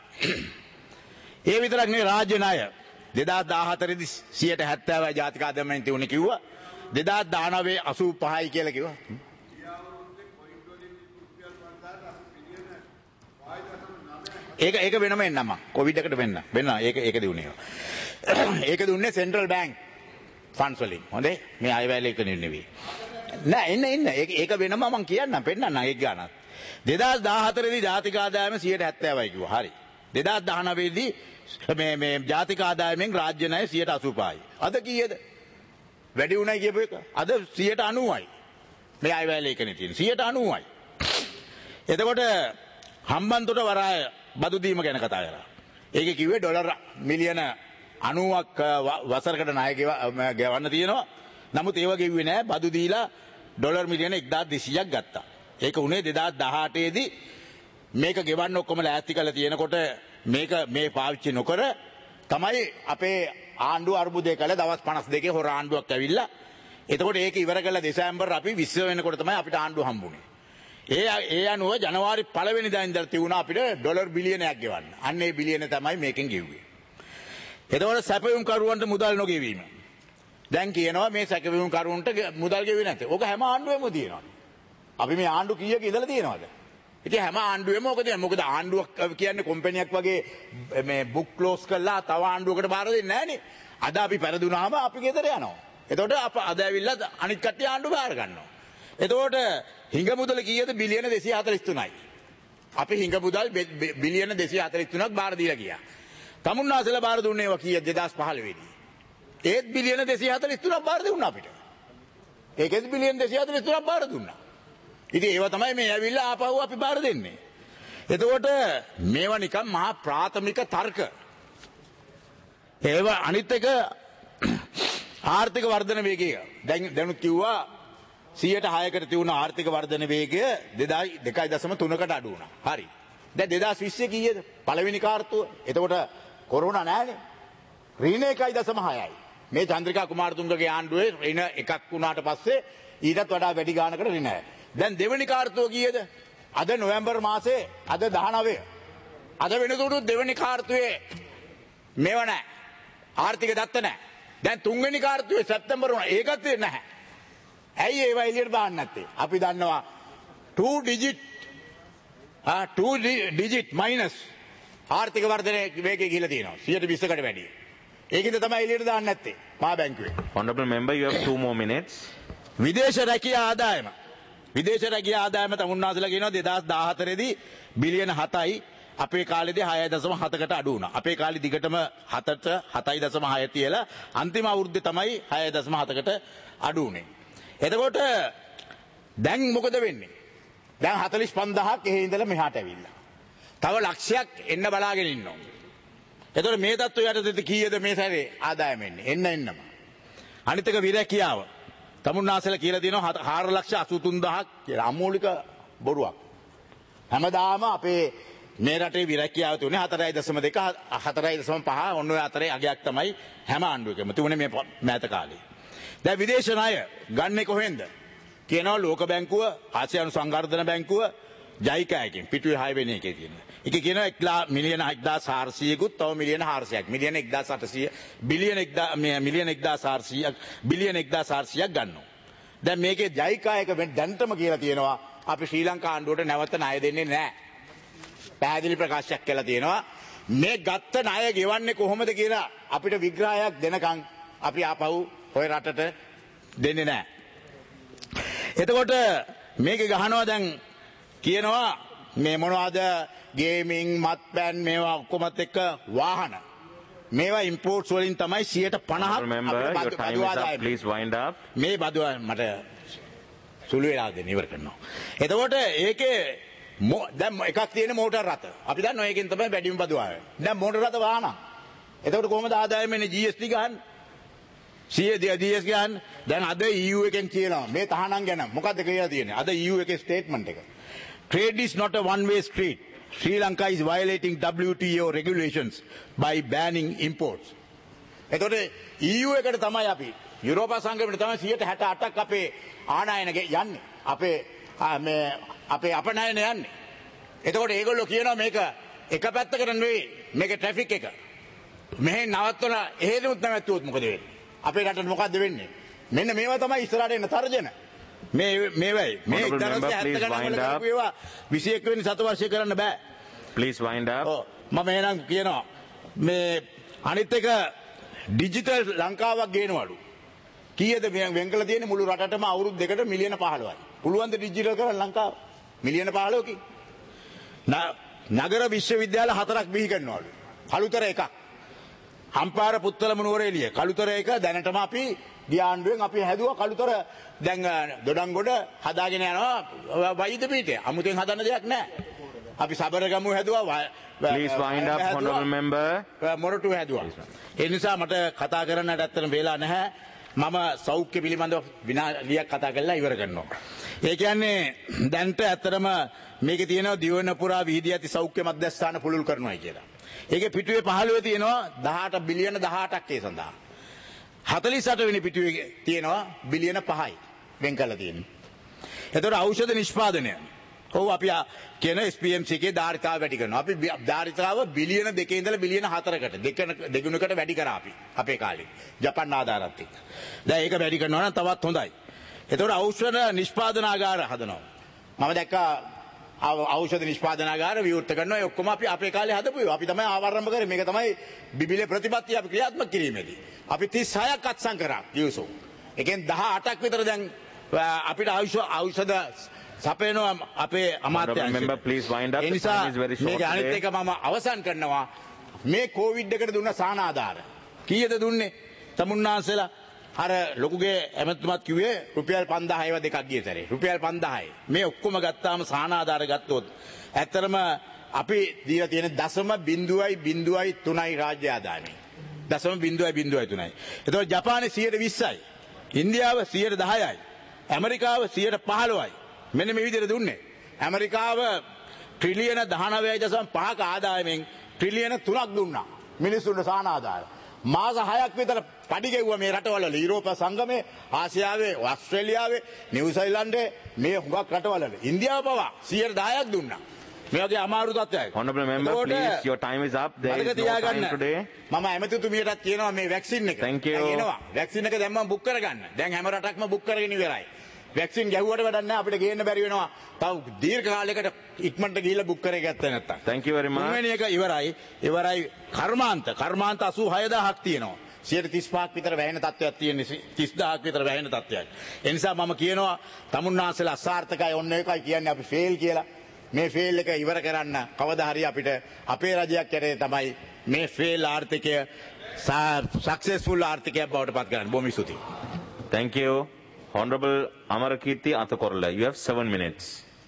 ඒ විතරක් නෙවෙයි රාජ්‍ය ණය දෙදාස් දාහතර දී සියයට හැත්තෑවයි ජාතික ආදායමෙන් තියුණේ කිව්වා. දෙදාස් දානවේ අසූ පහයි කියලා කිව්වා. ඒක ඒක වෙනම එන්නම කොවිඩ් එකට වෙන්න වෙන්න ඒක ඒක දුන්නේ. ඒක දුන්නේ සෙන්ට්‍රල් බැංක් ෆන්ඩ්ස් වලින්. හොඳේ මේ අයවැය ලේඛන නෙවෙයි. නෑ එන්න එන්න ඒක ඒක වෙනම මම කියන්නම් පෙන්නන්න ඒක ගන්නත්. දෙදාස් දාහතර දී ජාතික ආදායම සියයට හැත්තෑවයි කිව්වා. හරි. දෙදාස් දහනවය දී මේ මේ ජාතික ආදායමෙන් රාජ්‍ය ණය සියයට අසූ පහයි. අද කීයද? වැඩි උණයි කියපු එක. අද සියයට අනූවයි. මේ අයවැය ලේඛනේ තියෙන සියයට අනූවයි. එතකොට හම්බන්තොට වරාය බදු දීම ගැන කතා කරා. ඒකේ කිව්වේ ඩොලර් මිලියන අනූවක් වසරකට ණය ගෙවන්න තියෙනවා. නමුත් ඒව ගෙව්වේ නෑ. බදු දීලා ඩොලර් මිලියන එක්දාස් දෙසීයක් ගත්තා. ඒක උනේ දෙදාස් දහඅටේ දී මේක ගෙවන්න ඔක්කොම ලෑස්ති කරලා තියෙනකොට මේක මේ පාවිච්චි නොකර තමයි අපේ ආණ්ඩුව අර්බුදය කළ දවස් පනස් දෙකේ හොර ආණ්ඩුවක් ඇවිල්ලා. එතකොට ඒක ඉවර කළා දෙසැම්බර් අපි විශ්ව වෙනකොට තමයි අපිට ආණ්ඩුව හම්බුනේ. ඒ ඒ අනුව ජනවාරි පළවෙනිදා ඉඳලා තිබුණා අපිට ඩොලර් බිලියනයක් ගෙවන්න. අන්න ඒ බිලියන තමයි මේකෙන් ගෙව්වේ. එතකොට සැපයුම් කරුවන්ට මුදල් නොගෙවීම. දැන් කියනවා මේ සැපයුම් කරුවන්ට මුදල් ගෙවෙන්නේ නැත්තේ. ඕක හැම ආණ්ඩුවෙම තියෙනවා. අපි මේ ආණ්ඩු කීයක ඉඳලා තියෙනවද? ඉතින් හැම ආණ්ඩුවෙම මොකද මොකද ආණ්ඩුවක් කියන්නේ කොම්පැනියක් වගේ මේ බුක් ක්ලෝස් කරලා තව ආණ්ඩුවකට බාර දෙන්නේ නැහනේ. අද අපි පෙරදුනාම අපි ගෙදර යනවා. එතකොට අප අද ඇවිල්ලා අනිත් කට්ටිය ආණ්ඩුව බාර ගන්නවා. එතකොට හිඟ මුදල කීයද? බිලියන දෙසිය හතළිස් තුනයි. අපි හිඟ මුදල් බිලියන දෙසිය හතළිස් තුනක් බාර දීලා ගියා. තමුන්නාසලා බාර දුන්නේ ඒවා කීයද? දෙදාස් පහළොව දී. ඒත් බිලියන දෙසිය හතළිස් තුනක් බාර දුන්නා අපිට. ඒකෙත් බිලියන දෙසිය හතළිස් තුනක් බාර දුන්නා. ඉතින් ඒව තමයි මේ ඇවිල්ලා ආපහු අපි බාර දෙන්නේ. එතකොට මේවා නිකන් මහා ප්‍රාථමික තර්ක. ඒව අනිත් එක ආර්ථික වර්ධන වේගය. දැන් දැනුත් කිව්වා සියයට හයකට තියුණු ආර්ථික වර්ධන වේගය දෙකයි දශම තුනකට අඩු වුණා. හරි. දැන් දෙදාස් විස්සේ කීයද? පළවෙනි කාර්තුව. එතකොට කොරෝනා නැහැනේ. ඍණ එකයි දශම හයයි. මේ චන්ද්‍රිකා කුමාරතුංගගේ ආණ්ඩුවේ ඍණ එකක් වුණාට පස්සේ ඊටත් වඩා වැඩි ගානකට ඍණ. දැන් දෙවෙනි කාර්තුව කීයද? අද නොවැම්බර් මාසේ අද දහනවය. අද වෙනතුරු දෙවෙනි කාර්තුවේ මේව නැහැ. ආර්ථික දත්ත නැහැ. දැන් තුන්වෙනි කාර්තුවේ සැප්තැම්බර් වුණා. ඒකත් නැහැ. ඇයි ඒවා එළියට දාන්න නැත්තේ? අපි දන්නවා two digit ආ two digit minus ආර්ථික වර්ධනයේ වේගය ගිහිලා තියෙනවා. සියයට විස්සකට වැඩි. ඒකින්ද තමයි එළියට දාන්න නැත්තේ. මහා බැංකුවේ. Honorable member, you have two more minutes. විදේශ රැකියා ආදායම. විදේශ රැකියා ආදායම තමුන්නාසලා කියනවා දෙදාස් දාහතර දී බිලියන හතයි. අපේ කාලෙදී හයයි දශම හතකට අඩු වුණා. අපේ කාලේ දිගටම හතට හතයි දශම හය තියලා අන්තිම අවුරුද්දේ තමයි හයයි දශම හතකට අඩු වුණේ. එතකොට දැන් මොකද වෙන්නේ? දැන් හතළිස් පන්දාහක් එහෙ ඉඳලා මෙහාට ඇවිල්ලා. තව ලක්ෂයක් එන්න බලාගෙන ඉන්නවා. එතකොට මේ තත්ත්වය යටතේ කීයද මේ සැරේ ආදායම එන්නේ? එන්න එන්නම. අනිත් එක විරැකියාව. තමුන්නාසලා කියලා දෙනවා හාර ලක්ෂ අසූ තුන් දහසක් කියලා. අමූලික බොරුවක්. හැමදාම අපේ මේ රටේ විරැකියාව තුනේ හතරයි දශම දෙක හතරයි දශම පහ ඔන්න ඔය අතරේ අගයක් තමයි හැම ආණ්ඩුවකම තිබුණේ මේ මෑත කාලේ. දැන් විදේශ ණය ගන්නේ කොහෙන්ද? කියනවා ලෝක බැංකුව, ආසියානු සංවර්ධන බැංකුව, ජයිකායකින් පිටුවේ හය වෙනි එකේ තියෙන. ඒක කියනවා මිලියන එක්දාස් හාරසීයකුත් තව මිලියන හාරසීයක්. මිලියන එක්දාස් අටසීය බිලියන මිලියන එක්දාස් හාරසීයක් බිලියන එක්දාස් හාරසීයක් ගන්නවා. දැන් මේකේ ජයිකායක දැන්තම කියලා තියෙනවා අපි ශ්‍රී ලංකා ආණ්ඩුවට නැවත ණය දෙන්නේ නැහැ. පැහැදිලි ප්‍රකාශයක් කළා තියෙනවා. මේ ගත්ත ණය ගෙවන්නේ කොහොමද කියලා අපිට විග්‍රහයක් දෙනකන් අපි ආපහු ඔය රටට දෙන්නේ නැහැ. එතකොට මේක ගහනවා දැන් කියනවා මේ මොනවද ගේමින් මත්පැන් මේවා ඔක්කොමත් එක්ක වාහන මේවා ඉම්පෝර්ට්ස් වලින් තමයි සියයට පනහක් මේ බදු මට සුළු වෙලා දෙන්න ඉවර කරනවා. එතකොට ඒකේ දැන් එකක් තියෙන මෝටර් රථ. අපි දන්නවා ඒකෙන් තමයි වැඩිම බදු ආවේ. දැන් මෝටර් රථ වාහන. එතකොට කොහොමද ආදායම එන්නේ ජී එස් ටී ගන්න? සීයේ ජී එස් ගන්න. දැන් අද ඊ යූ එකෙන් කියනවා මේ තහනම් ගැන මොකද්ද කියලා තියෙන්නේ? අද ඊ යූ එකේ ස්ටේට්මන්ට් එක. Trade is not a one way street. Sri Lanka is violating W T O regulations by banning imports. එතකොට ඊ යූ එකට තමයි අපි යුරෝපා සංගමයට තමයි සියයට හැට අටක් අපේ ආනයන යන්නේ. අපේ මේ අපේ අපනයන යන්නේ. එතකොට ඒගොල්ලෝ කියනවා මේක එක පැත්තකට නෙවෙයි මේක ට්‍රැෆික් එක. මෙහෙන් නවත්තලා එහෙදමුත් නැවතුවොත් මොකද වෙන්නේ? අපේ රටට මොකද්ද වෙන්නේ? මෙන්න මේවා තමයි ඉස්සරහට එන තර්ජන. මේ මේවයි මේ Honorable member, please wind up. විසි එක් වෙනි සතවර්ෂය කරන්න බෑ. Please wind up. ඔව් මම එහෙනම් කියනවා මේ අනිත් එක ඩිජිටල් ලංකාවක් ගේනවලු. කීයද වෙන් කළ තියෙන්නේ මුළු රටටම අවුරුදු දෙකට මිලියන පහළොවයි. පුළුවන් ද ඩිජිටල් කරන්න ලංකාව? මිලියන පහළොවකින්. නගර විශ්වවිද්‍යාල හතරක් බිහි කරනවලු. කළුතර එකක්. හම්පාර පුත්තලම නුවර එළිය. කළුතර එක දැනටම අපි ගියාණ්ඩුවෙන් අපි හැදුවා කළුතර දැන් දොඩංගොඩ හදාගෙන යනවා වෛද්‍ය පීඨය. අමුතෙන් හදන්න දෙයක් නැහැ. අපි සබරගමු හැදුවා. Please wind up, honorable member. මොරටු හැදුවා. ඒ නිසා මට කතා කරන්නට ඇත්තටම වේලා නැහැ. මම සෞඛ්‍ය පිළිබඳව විනාඩියක් කතා කරලා ඉවර කරනවා. ඒ කියන්නේ දැන්ට ඇත්තටම මේකේ තියෙනවා දිවයින පුරා වීදි ඇති සෞඛ්‍ය මධ්‍යස්ථාන පුළුල් කරනවා කියලා. ඒකේ පිටුවේ පහළොවේ තියෙනවා දහඅට බිලියන දහඅටක් ඒ සඳහා. හතළිස් අට වෙනි පිටුවේ තියෙනවා බිලියන පහයි වෙන් කරලා තියෙන්නේ. එතකොට ඖෂධ නිෂ්පාදනය. ඔව් අපි කියන S P M C එකේ ධාරිතාව වැඩි කරනවා. අපි ධාරිතාව බිලියන දෙකේ ඉඳලා බිලියන හතරකට දෙක දෙගුණයකට වැඩි කරා අපි අපේ කාලේ. ජපාන් ආධාරත් එක්ක. දැන් ඒක වැඩි කරනවා නම් තවත් හොඳයි. එතකොට ඖෂධ නිෂ්පාදනාගාර හදනවා. මම දැක්කා ඖෂධ නිෂ්පාදනාගාර විවෘත කරනවා. ඒ ඔක්කොම අපි අපේ කාලේ හදපු ඒවා. අපි තමයි ආවරම්භ කරේ. මේක තමයි බිබිලේ ප්‍රතිපත්තිය අපි ක්‍රියාත්මක කිරීමේදී. අපි තිස් හයක් අත්සන් කරා යූසෝ. එකෙන් දහඅටක් විතර දැන් අපිට ඖෂධ සපයනවා අපේ අමාත්‍යාංශය. Member, please wind up. ඒ නිසා මේක අනිත් එක මම අවසන් කරනවා. මේ කොවිඩ් එකට දුන්න සාන ආධාර කීයද දුන්නේ? තමුන්නාන්සලා අර ලොකුගේ ඇමතුමත් කිව්වේ රුපියල් පන්දාහය ඒවා දෙකක් ගිය සැරේ. රුපියල් පන්දාහය. මේ ඔක්කොම ගත්තාම සාන ආධාර ගත්තොත් ඇත්තටම අපි දීලා තියෙන දශම බිංදුවයි බිංදුවයි තුනයි රාජ්‍ය ආදායමයි. දශම බිංදුවයි බිංදුවයි තුනයි. එතකොට ජපානයේ සියයට විස්සයි. ඉන්දියාව සියයට දහයයි. ඇමරිකාව සියයට පහළොවයි. මෙන්න මේ විදිහට දුන්නේ. ඇමරිකාව ට්‍රිලියන දහනවය දශම පහක ආදායමෙන් ට්‍රිලියන තුනක් දුන්නා. මිනිස්සුන්ට සාන ආධාර. මාස හයක් විතර පඩි ගෙව්වා මේ රටවල යුරෝප සංගමේ, ආසියාවේ, ඕස්ට්‍රේලියාවේ, නිව්සීලන්තේ මේ හුඟක් රටවල. ඉන්දියාව පවා සියයට දහයක් දුන්නා. මේ වගේ අමාරු තත්ත්වයක්. Honorable member, please, your time is up. There is no time today. මම ඇමතිතුමියටත් කියනවා මේ වැක්සින් එක. Thank you. එනවා. වැක්සින් එක දැන් මම බුක් කරගන්න. දැන් හැම රටක්ම බුක් කරගෙන ඉවරයි. වැක්සින් ගැහුවට වැඩක් නැහැ අපිට ගේන්න බැරි වෙනවා. තව දීර්ඝ කාලයකට ඉක්මනට ගිහිල්ලා බුක් කරේ ගත්තා නැත්තම්. Thank you very much. තුන්වෙනි එක ඉවරයි. ඉවරයි කර්මාන්ත. කර්මාන්ත අසූහය දහයක් තියෙනවා. සියයට තිස් පහක් විතර වැහෙන තත්ත්වයක් තියෙන්නේ. තිස් දහයක් විතර වැහෙන තත්ත්වයක්. ඒ නිසා මම කියනවා තමුන්නාන්සලා අසාර්ථකයි ඔන්න ඒකයි කියන්නේ අපි ෆේල් කියලා. මේ ෆේල් එක ඉවර කරන්න කවදා හරි අපිට අපේ රජයක් යටතේ තමයි මේ ෆේල් ආර්ථිකය සක්සස්ෆුල් ආර්ථිකයක් බවට පත් කරන්න. බොහොම ස්තුතියි. Thank you. Honorable Amarakirti Atakorla, you have seven minutes.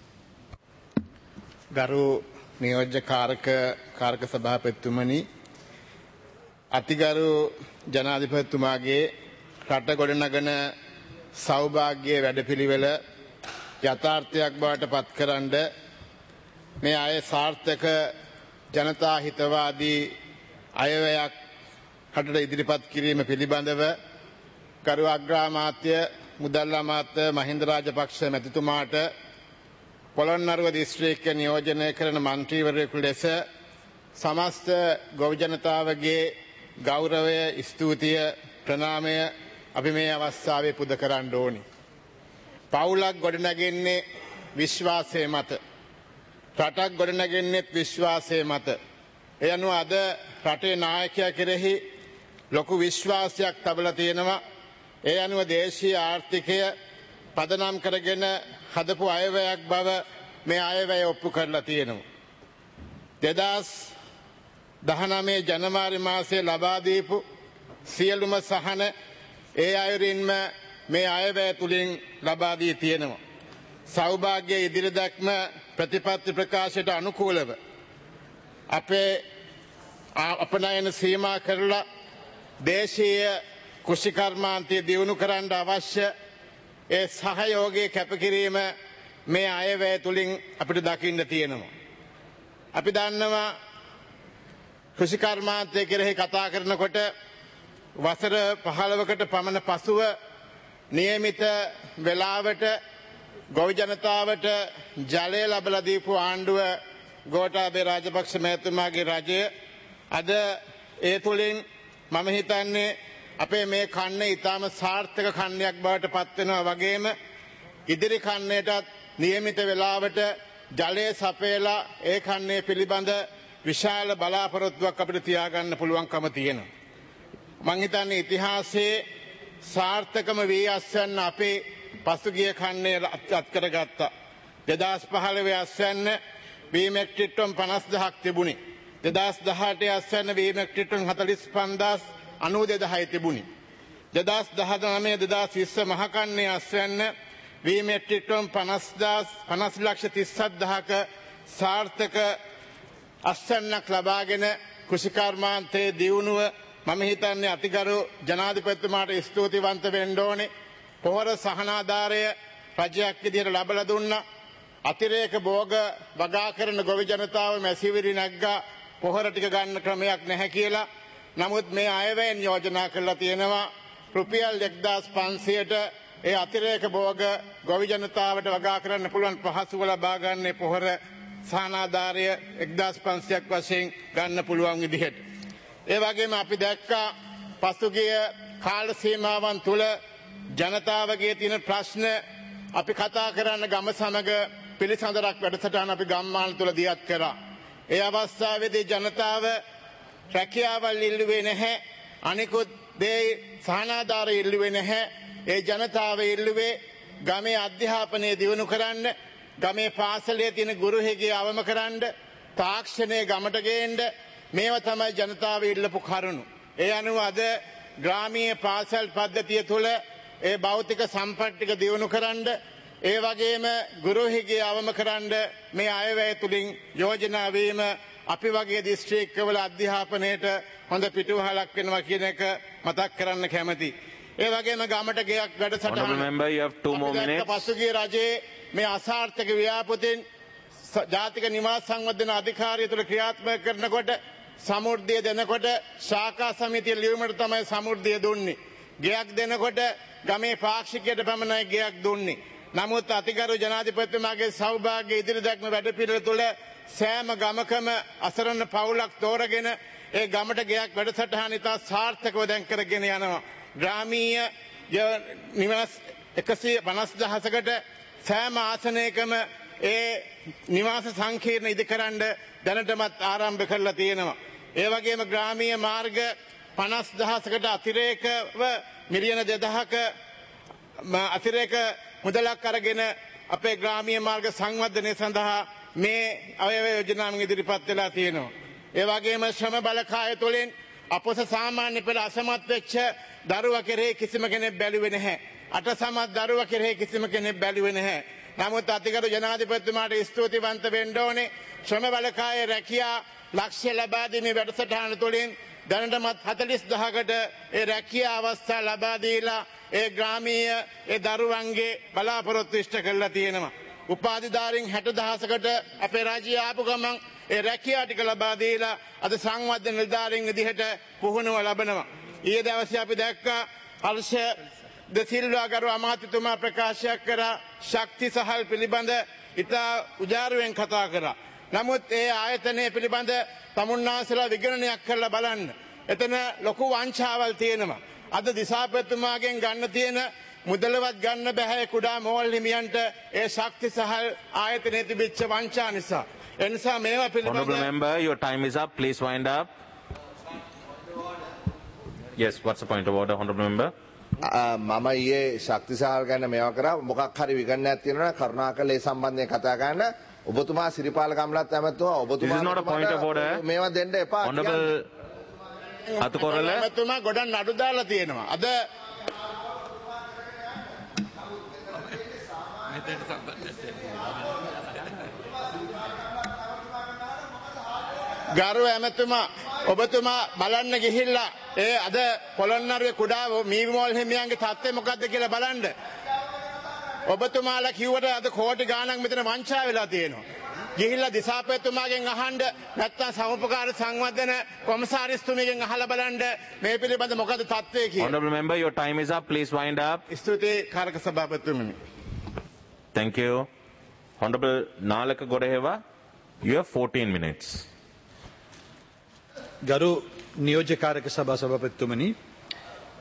ගරු නියෝජ්‍ය කාරක කාරක සභාපතිතුමනි, අතිගරු ජනාධිපතිතුමාගේ රට ගොඩනගන සෞභාග්‍ය වැඩපිළිවෙල යථාර්ථයක් බවට පත්කරන්න මේ අය සාර්ථක ජනතා හිතවාදී අයවැයක් රටට ඉදිරිපත් කිරීම පිළිබඳව ගරු අග්‍රාමාත්‍ය මුදල් අමාත්‍ය මහින්ද රාජපක්ෂ මැතිතුමාට පොළොන්නරුව දිස්ත්‍රික්ක නියෝජනය කරන මන්ත්‍රීවරයෙකු ලෙස සමස්ත ගොවි ජනතාවගේ ගෞරවය, ස්තුතිය, ප්‍රණාමය අපි මේ අවස්ථාවේ පුද කරන්න ඕනි. පවුලක් ගොඩනගන්නේ විශ්වාසය මත. රටක් ගොඩනගන්නේ විශ්වාසය මත. ඒ අනුව අද රටේ නායකයා කෙරෙහි ලොකු විශ්වාසයක් තබලා තියෙනවා. ඒ අනුව දේශීය ආර්ථිකය පදනම් කරගෙන හදපු අයවැයක් බව මේ අයවැය ඔප්පු කරලා තියෙනවා. දෙදහස් දහනවය ජනවාරි මාසයේ ලබා දීපු සියලුම සහන ඒ අයුරින්ම මේ අයවැය තුලින් ලබා දී තියෙනවා. සෞභාග්‍ය ඉදිරිදක්ම ප්‍රතිපත්ති ප්‍රකාශයට අනුකූලව අපේ අපනයන සීමා කරලා දේශීය කෘෂිකර්මාන්තය දියුණු කරන්න අවශ්‍ය ඒ සහයෝගයේ කැපකිරීම මේ අයවැය තුලින් අපිට දකින්න තියෙනවා. අපි දන්නවා කෘෂිකර්මාන්තය කෙරෙහි කතා කරනකොට වසර පහළොවකට පමණ පසුව නියමිත වේලාවට ගොවි ජනතාවට ජලය ලබා දීපු ආණ්ඩුව ගෝඨාභය රාජපක්ෂ මහත්මයාගේ රජය අද ඒ තුලින් මම හිතන්නේ අපේ මේ කන්නේ ඊටාම සාර්ථක කන්නයක් බවට පත් වෙනවා වගේම ඉදිරි කන්නේටත් නියමිත වේලාවට ජලය සපයලා ඒ කන්නේ පිළිබඳ විශාල බලාපොරොත්තුවක් අපිට තියාගන්න පුළුවන්කම තියෙනවා. මං හිතන්නේ ඉතිහාසයේ සාර්ථකම වී අස්වැන්න අපේ පසුගිය කන්නේ අත් කරගත්තා. දෙදහස් පහළොව අස්වැන්න වී මෙට්‍රික් ටන් පනස් දහසක් තිබුණි. දෙදහස් දහඅට අස්වැන්න වී මෙට්‍රික් ටන් හතළිස් පන්දාස් අනූ දෙදහයි තිබුණි. දෙදහස් දහනවය දෙදහස් විස්ස මහකන්නේ අස්වැන්න වී මෙට්‍රික් ටන් පනස් ලක්ෂ තිස් හතක් සාර්ථක අස්වැන්නක් ලබාගෙන කෘෂිකර්මාන්තයේ දියුණුව මම හිතන්නේ අතිගරු ජනාධිපතිතුමාට ස්තුතිවන්ත වෙන්න ඕනේ. පොහොර සහනාධාරය රජයක් විදිහට ලබලා දුන්නා. අතිරේක භෝග වගා කරන ගොවි ජනතාව මැසිවිලි නැග්ගා පොහොර ටික ගන්න ක්‍රමයක් නැහැ කියලා. නමුත් මේ අයවැයෙන් යෝජනා කරලා තියෙනවා රුපියල් එක්දාස් පන්සියයට ඒ අතිරේක භෝග ගොවි ජනතාවට වගා කරන්න පුළුවන් පහසුව ලබා ගන්න පොහොර සහනාධාරය එක්දාස් පන්සියක් වශයෙන් ගන්න පුළුවන් විදිහට. ඒ වගේම අපි දැක්කා පසුගිය කාල සීමාවන් තුල ජනතාවගේ තියෙන ප්‍රශ්න අපි කතා කරන්න ගම සමග පිළිසඳරක් වැඩසටහන අපි ගම්මාන තුල දියත් කරා. ඒ අවස්ථාවේදී ජනතාව රැකියාවල් ඉල්ලුවේ නැහැ. අනිකුත් දේ සහනාධාර ඉල්ලුවේ නැහැ. ඒ ජනතාව ඉල්ලුවේ ගමේ අධ්‍යාපනය දියුණු කරන්න, ගමේ පාසලේ තියෙන ගුරු හිගිය අවම කරන්න, තාක්ෂණය ගමට ගේන්න. මේව තමයි ජනතාව ඉල්ලපු කරුණු. ඒ අනුව අද ග්‍රාමීය පාසල් පද්ධතිය තුළ ඒ භෞතික සම්පත් ටික දියුණු කරන්න, ඒ වගේම ගුරු හිගිය අවම කරන්න මේ අයවැය තුලින් යෝජනා වීම අපි වගේ දිස්ත්‍රික්කවල අධ්‍යාපනයට හොඳ පිටුවහලක් වෙනවා කියන එක මතක් කරන්න කැමැති. ඒ වගේම ගමට ගයක් වැඩසටහන පසුගිය රජයේ මේ අසාර්ථක ව්‍යාපෘතීන් ජාතික නිවාස සංවර්ධන අධිකාරිය තුළ ක්‍රියාත්මක කරනකොට සමෘද්ධිය දෙනකොට ශාඛා සමිතිය ලියුමට තමයි සමෘද්ධිය දුන්නේ. ගයක් දෙනකොට ගමේ පාක්ෂිකයට පමණයි ගයක් දුන්නේ. නමුත් අතිගරු ජනාධිපතිතුමාගේ සෞභාග්‍ය ඉදිරි දැක්ම වැඩපිළිවෙල තුළ සෑම ගමකම අසරණ පවුලක් තෝරගෙන ඒ ගමට ගයක් වැඩසටහන ඉතා සාර්ථකව දැන් කරගෙන යනවා. ග්‍රාමීය නිවාස එකසිය පනස් දහසකට සෑම ආසනයකම ඒ නිවාස සංකීර්ණ ඉදිකරන්න දැනටමත් ආරම්භ කරලා තියෙනවා. ඒ වගේම ග්‍රාමීය මාර්ග පනස් දහසකට අතිරේකව මිලියන දෙදහක අතිරේක මුදලක් අරගෙන අපේ ග්‍රාමීය මාර්ග සංවර්ධනය සඳහා මේ අයවැය යෝජනාවෙන් ඉදිරිපත් වෙලා තියෙනවා. ඒ වගේම ශ්‍රම බලකාය තුළින් අපොස සාමාන්‍ය පෙළ අසමත් වෙච්ච දරුවා කෙරෙහි කිසිම කෙනෙක් බැලුවේ නැහැ. අට සමත් දරුවා කෙරෙහි කිසිම කෙනෙක් බැලුවේ නැහැ. නමුත් අතිගරු ජනාධිපතිතුමාට ස්තුතිවන්ත වෙන්න ඕනේ. ශ්‍රම බලකායේ රැකියා ලක්ෂ්‍ය ලබා දීමේ වැඩසටහන තුළින් දැනටමත් හතළිස් දහසකට ඒ රැකියා අවස්ථා ලබා දීලා ඒ ග්‍රාමීය ඒ දරුවන්ගේ බලාපොරොත්තු ඉෂ්ට කරලා තියෙනවා. උපාධිධාරීන් හැට දහසකට අපේ රාජ්‍යය ආපු ගමන් ඒ රැකියා ටික ලබා දීලා අද සංවර්ධන නිලධාරීන් විදිහට පුහුණුව ලබනවා. ඊයේ දවසේ අපි දැක්කා හර්ෂ ද සිල්වා ගරු අමාත්‍යතුමා ප්‍රකාශයක් කරා ශක්ති සහල් පිළිබඳ ඉතා උජාරුවෙන් කතා කරා. නමුත් ඒ ආයතනය පිළිබඳ තමුන්නාසලා විගණනයක් කරලා බලන්න. එතන ලොකු වංචාවල් තියෙනවා. අද දිසාපතිතුමාගෙන් ගන්න තියෙන මුදලවත් ගන්න බැහැ කුඩා මෝල් හිමියන්ට ඒ ශක්ති සහල් ආයතනයේ තිබිච්ච වංචා නිසා. ඒ නිසා මේවා පිළිබඳ Honorable member, your time is up. Please wind up. Yes, what's the point of order, honorable member? මම ඊයේ ශක්ති සහල් ගැන මේවා කරා මොකක් හරි විගණනයක් තියෙනවා කරුණාකරලා ඒ සම්බන්ධයෙන් කතා කරන්න ඔබතුමා සිරිපාල කම්ලත් ඇමතුමා ඔබතුමා This is not a point of order. මේවා දෙන්න එපා Honorable අතුකොරල ඇමතුමා ගොඩක් නඩු දාලා තියෙනවා. අද ගරු ඇමතුමා ඔබතුමා බලන්න ගිහිල්ලා ඒ අද පොළොන්නරුවේ කුඩා මීමෝල් හිමියන්ගේ තත්ත්වය මොකද්ද කියලා බලන්න. ඔබතුමාලා කිව්වට අද කෝටි ගාණක් මෙතන වංචා වෙලා තියෙනවා. ගිහිල්ලා දිසාපතිතුමාගෙන් අහන්න නැත්නම් සමුපකාර සංවර්ධන කොමසාරිස්තුමියගෙන් අහලා බලන්න මේ පිළිබඳ මොකද තත්ත්වය කියලා. Honorable member, your time is up. Please wind up. ස්තුතියි කාරක සභාපතිතුමනි. Thank you. Honorable Nalaka Godeheva, you have fourteen minutes. ගරු නියෝජ්‍ය කාරක සභා සභාපතිතුමනි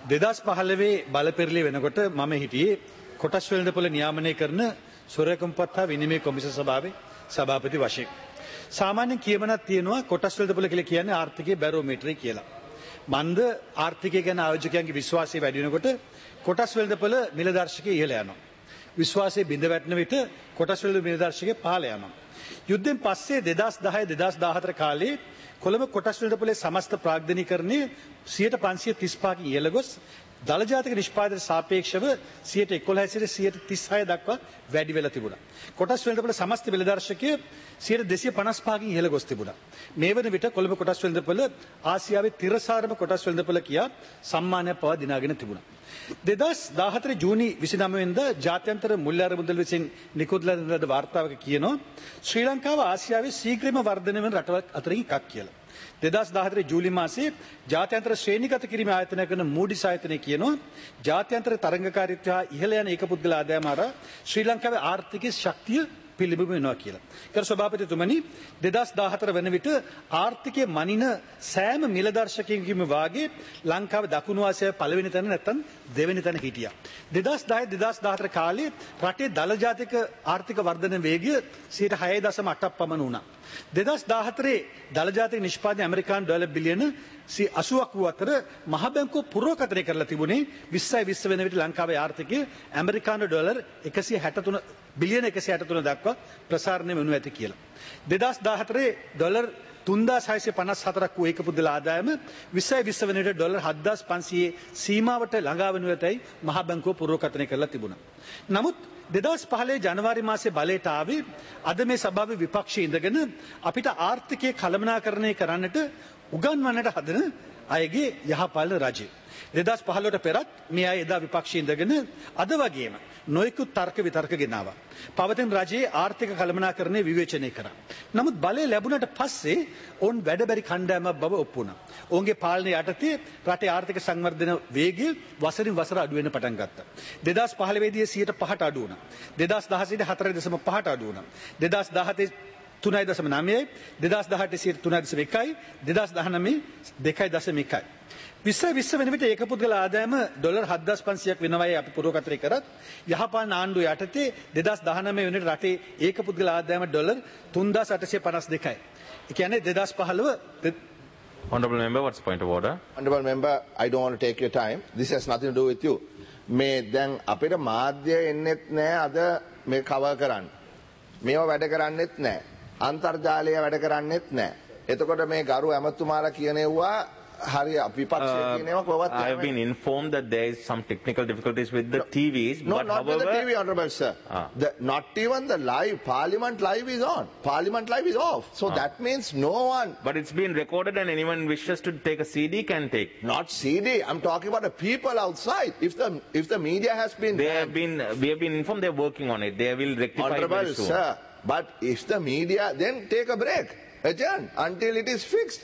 දෙදස් පහළවේ බලපෙරළි වෙනකොට මම හිටියේ කොටස් වෙළඳපොළ නියාමනය කරන සොරකම්පත් හා විනිමය කොමිසම සභාවේ සභාපති වශයෙන්. සාමාන්‍යයෙන් කියමනක් තියෙනවා කොටස් වෙළඳපොළ කියලා කියන්නේ ආර්ථිකයේ බැරෝමීටරය කියලා. මන්ද ආර්ථිකය ගැන ආයෝජකයන්ගේ විශ්වාසය වැඩි වෙනකොට කොටස් වෙළඳපොළ මිල දර්ශකය ඉහළ යනවා. විශ්වාසය බිඳ වැටෙන විට කොටස් වෙළඳ මිල දර්ශකය පහළ යනවා. යුද්ධෙන් පස්සේ දෙදස් දහය දෙදස් දාහතර කාලේ කොළඹ කොටස් වෙළඳපොලේ සමස්ත ප්‍රාග්ධනීකරණය සියයට පන්සිය තිස් පහකින් ඉහළ ගොස් දළ ජාතික නිෂ්පාදනයට සාපේක්ෂව සියයට එකොළහ සිට සියයට තිස් හය දක්වා වැඩි වෙලා තිබුණා. කොටස් වෙළඳපොළ සමස්ත මිල දර්ශකය සියයට දෙසිය පනස් පහකින් ඉහළ ගොස් තිබුණා. මේ වන විට කොළඹ කොටස් වෙළඳපොළ ආසියාවේ තිරසාරම කොටස් වෙළඳපොළ කියා සම්මානයක් පවා දිනාගෙන තිබුණා. දෙදස් දාහතර ජූනි විසිනවය වෙනිදා ජාත්‍යන්තර මුල්‍ය අරමුදල් විසින් නිකුත් ලද වාර්තාවක කියනවා ශ්‍රී ලංකාව ආසියාවේ ශීඝ්‍රම වර්ධනය වන රටවල් අතරින් එකක් කියලා. දෙදස් දාහතර ජූලි මාසයේ ජාත්‍යන්තර ශ්‍රේණිගත කිරීමේ ආයතනය කරන මූඩිස් ආයතනය කියනවා ජාත්‍යන්තර තරංගකාරීත්වය හා ඉහළ යන ඒක පුද්ගල ආදායම හරහා ශ්‍රී ලංකාවේ ආර්ථිකයේ ශක්තිය පිළිබිඹු වෙනවා කියලා. කර සභාපතිතුමනි දෙදස් දාහතර වන විට ආර්ථිකයේ මනින සෑම මිල දර්ශකයකින්ම වාගේ ලංකාව දකුණු ආසියාවේ පළවෙනි තැන නැත්නම් දෙවෙනි තැන හිටියා. දෙදස් දහය දෙදස් දාහතර කාලේ රටේ දළ ජාතික ආර්ථික වර්ධන වේගය සියයට හය දශම අටක් පමණ වුණා. දෙදස් දාහතරේ දළ ජාතික නිෂ්පාදනය ඇමරිකානු ඩොලර් බිලියන අසූවක් වූ අතර මහ බැංකුව පුරෝකථනය කරලා තිබුණේ විස්සයි විස්ස වෙන විට ලංකාවේ ආර්ථිකය ඇමරිකානු ඩොලර් එකසිය හැටතුන බිලියන එකසිය හැටතුන දක්වා ප්‍රසාරණය වෙනු ඇති කියලා. දෙදස් දාහතරේ ඩොලර් තුන්දාස් හයසිය පනස් හතරක් වූ ඒක පුද්ගල ආදායම විස්සයි විස්ස වෙන විට ඩොලර් හත්දාස් පන්සීයේ සීමාවට ළඟා වෙනු ඇතැයි මහ බැංකුව පුරෝකථනය කරලා තිබුණා. නමුත් දෙදස් පහළේ ජනවාරි මාසේ බලයට ආවේ අද මේ සභාවේ විපක්ෂයේ ඉඳගෙන අපිට ආර්ථිකය කළමනාකරණය කරන්නට උගන්වන්නට හදන අයගේ යහපාලන රජය. දෙදස් පහළොවට පෙරත් මේ අය එදා විපක්ෂයේ ඉඳගෙන අද වගේම නොයෙකුත් තර්ක විතර්ක ගෙනාවා. පවතින රජයේ ආර්ථික කළමනාකරණය විවේචනය කරා. නමුත් බලය ලැබුණට පස්සේ ඔවුන් වැඩබැරි කණ්ඩායමක් බව ඔප්පු වුණා. ඔවුන්ගේ පාලනය යටතේ රටේ ආර්ථික සංවර්ධන වේගය වසරින් වසර අඩු වෙන්න පටන් ගත්තා. දෙදස් පහළවේදී සියයට පහට අඩු වුණා. දෙදස් දහසට හතර දශම පහට අඩු වුණා. දෙදස් දහතේ තුනයි දශම නවයයි, දෙදස් දහඅටේ සියයට තුනයි දශම එකයි, දෙදස් දහනවයේ දෙකයි දශම එකයි. විස්ස විස්ස වෙන විට ඒක පුද්ගල ආදායම ඩොලර් හත්දාස් පන්සියයක් වෙනවයි අපි පුරෝකථනය කරත් යහපාලන ආණ්ඩුව යටතේ දෙදස් දහනවය වෙනිට රටේ ඒක පුද්ගල ආදායම ඩොලර් තුන්දාස් අටසිය පනස් දෙකයි. ඒ කියන්නේ දෙදස් පහළව Honorable member, what's the point of order? Honorable member, I don't want to take your time. This has nothing to do with you. මේ දැන් අපිට මාධ්‍ය එන්නෙත් නෑ අද මේ කවර් කරන්න. මේව වැඩ කරන්නෙත් නෑ. අන්තර්ජාලය වැඩ කරන්නෙත් නෑ. එතකොට මේ ගරු ඇමතුමාලා කියනෙව්වා හරි විපක්ෂය කියනවා කොහොමද? I have been informed that there is some technical difficulties with the T Vs. No, but not however, with the T V, Honorable Sir. Ah. The, not even the live. Parliament live is on. Parliament live is off. So Ah. that means no one. but it's been recorded and anyone wishes to take a C D can take. Not C D. I'm talking about the people outside. If the if the media has been. They have been, we have been informed they're working on it. They will rectify it Honorable very soon. Sir, but if the media, then take a break. Adjourn until it is fixed.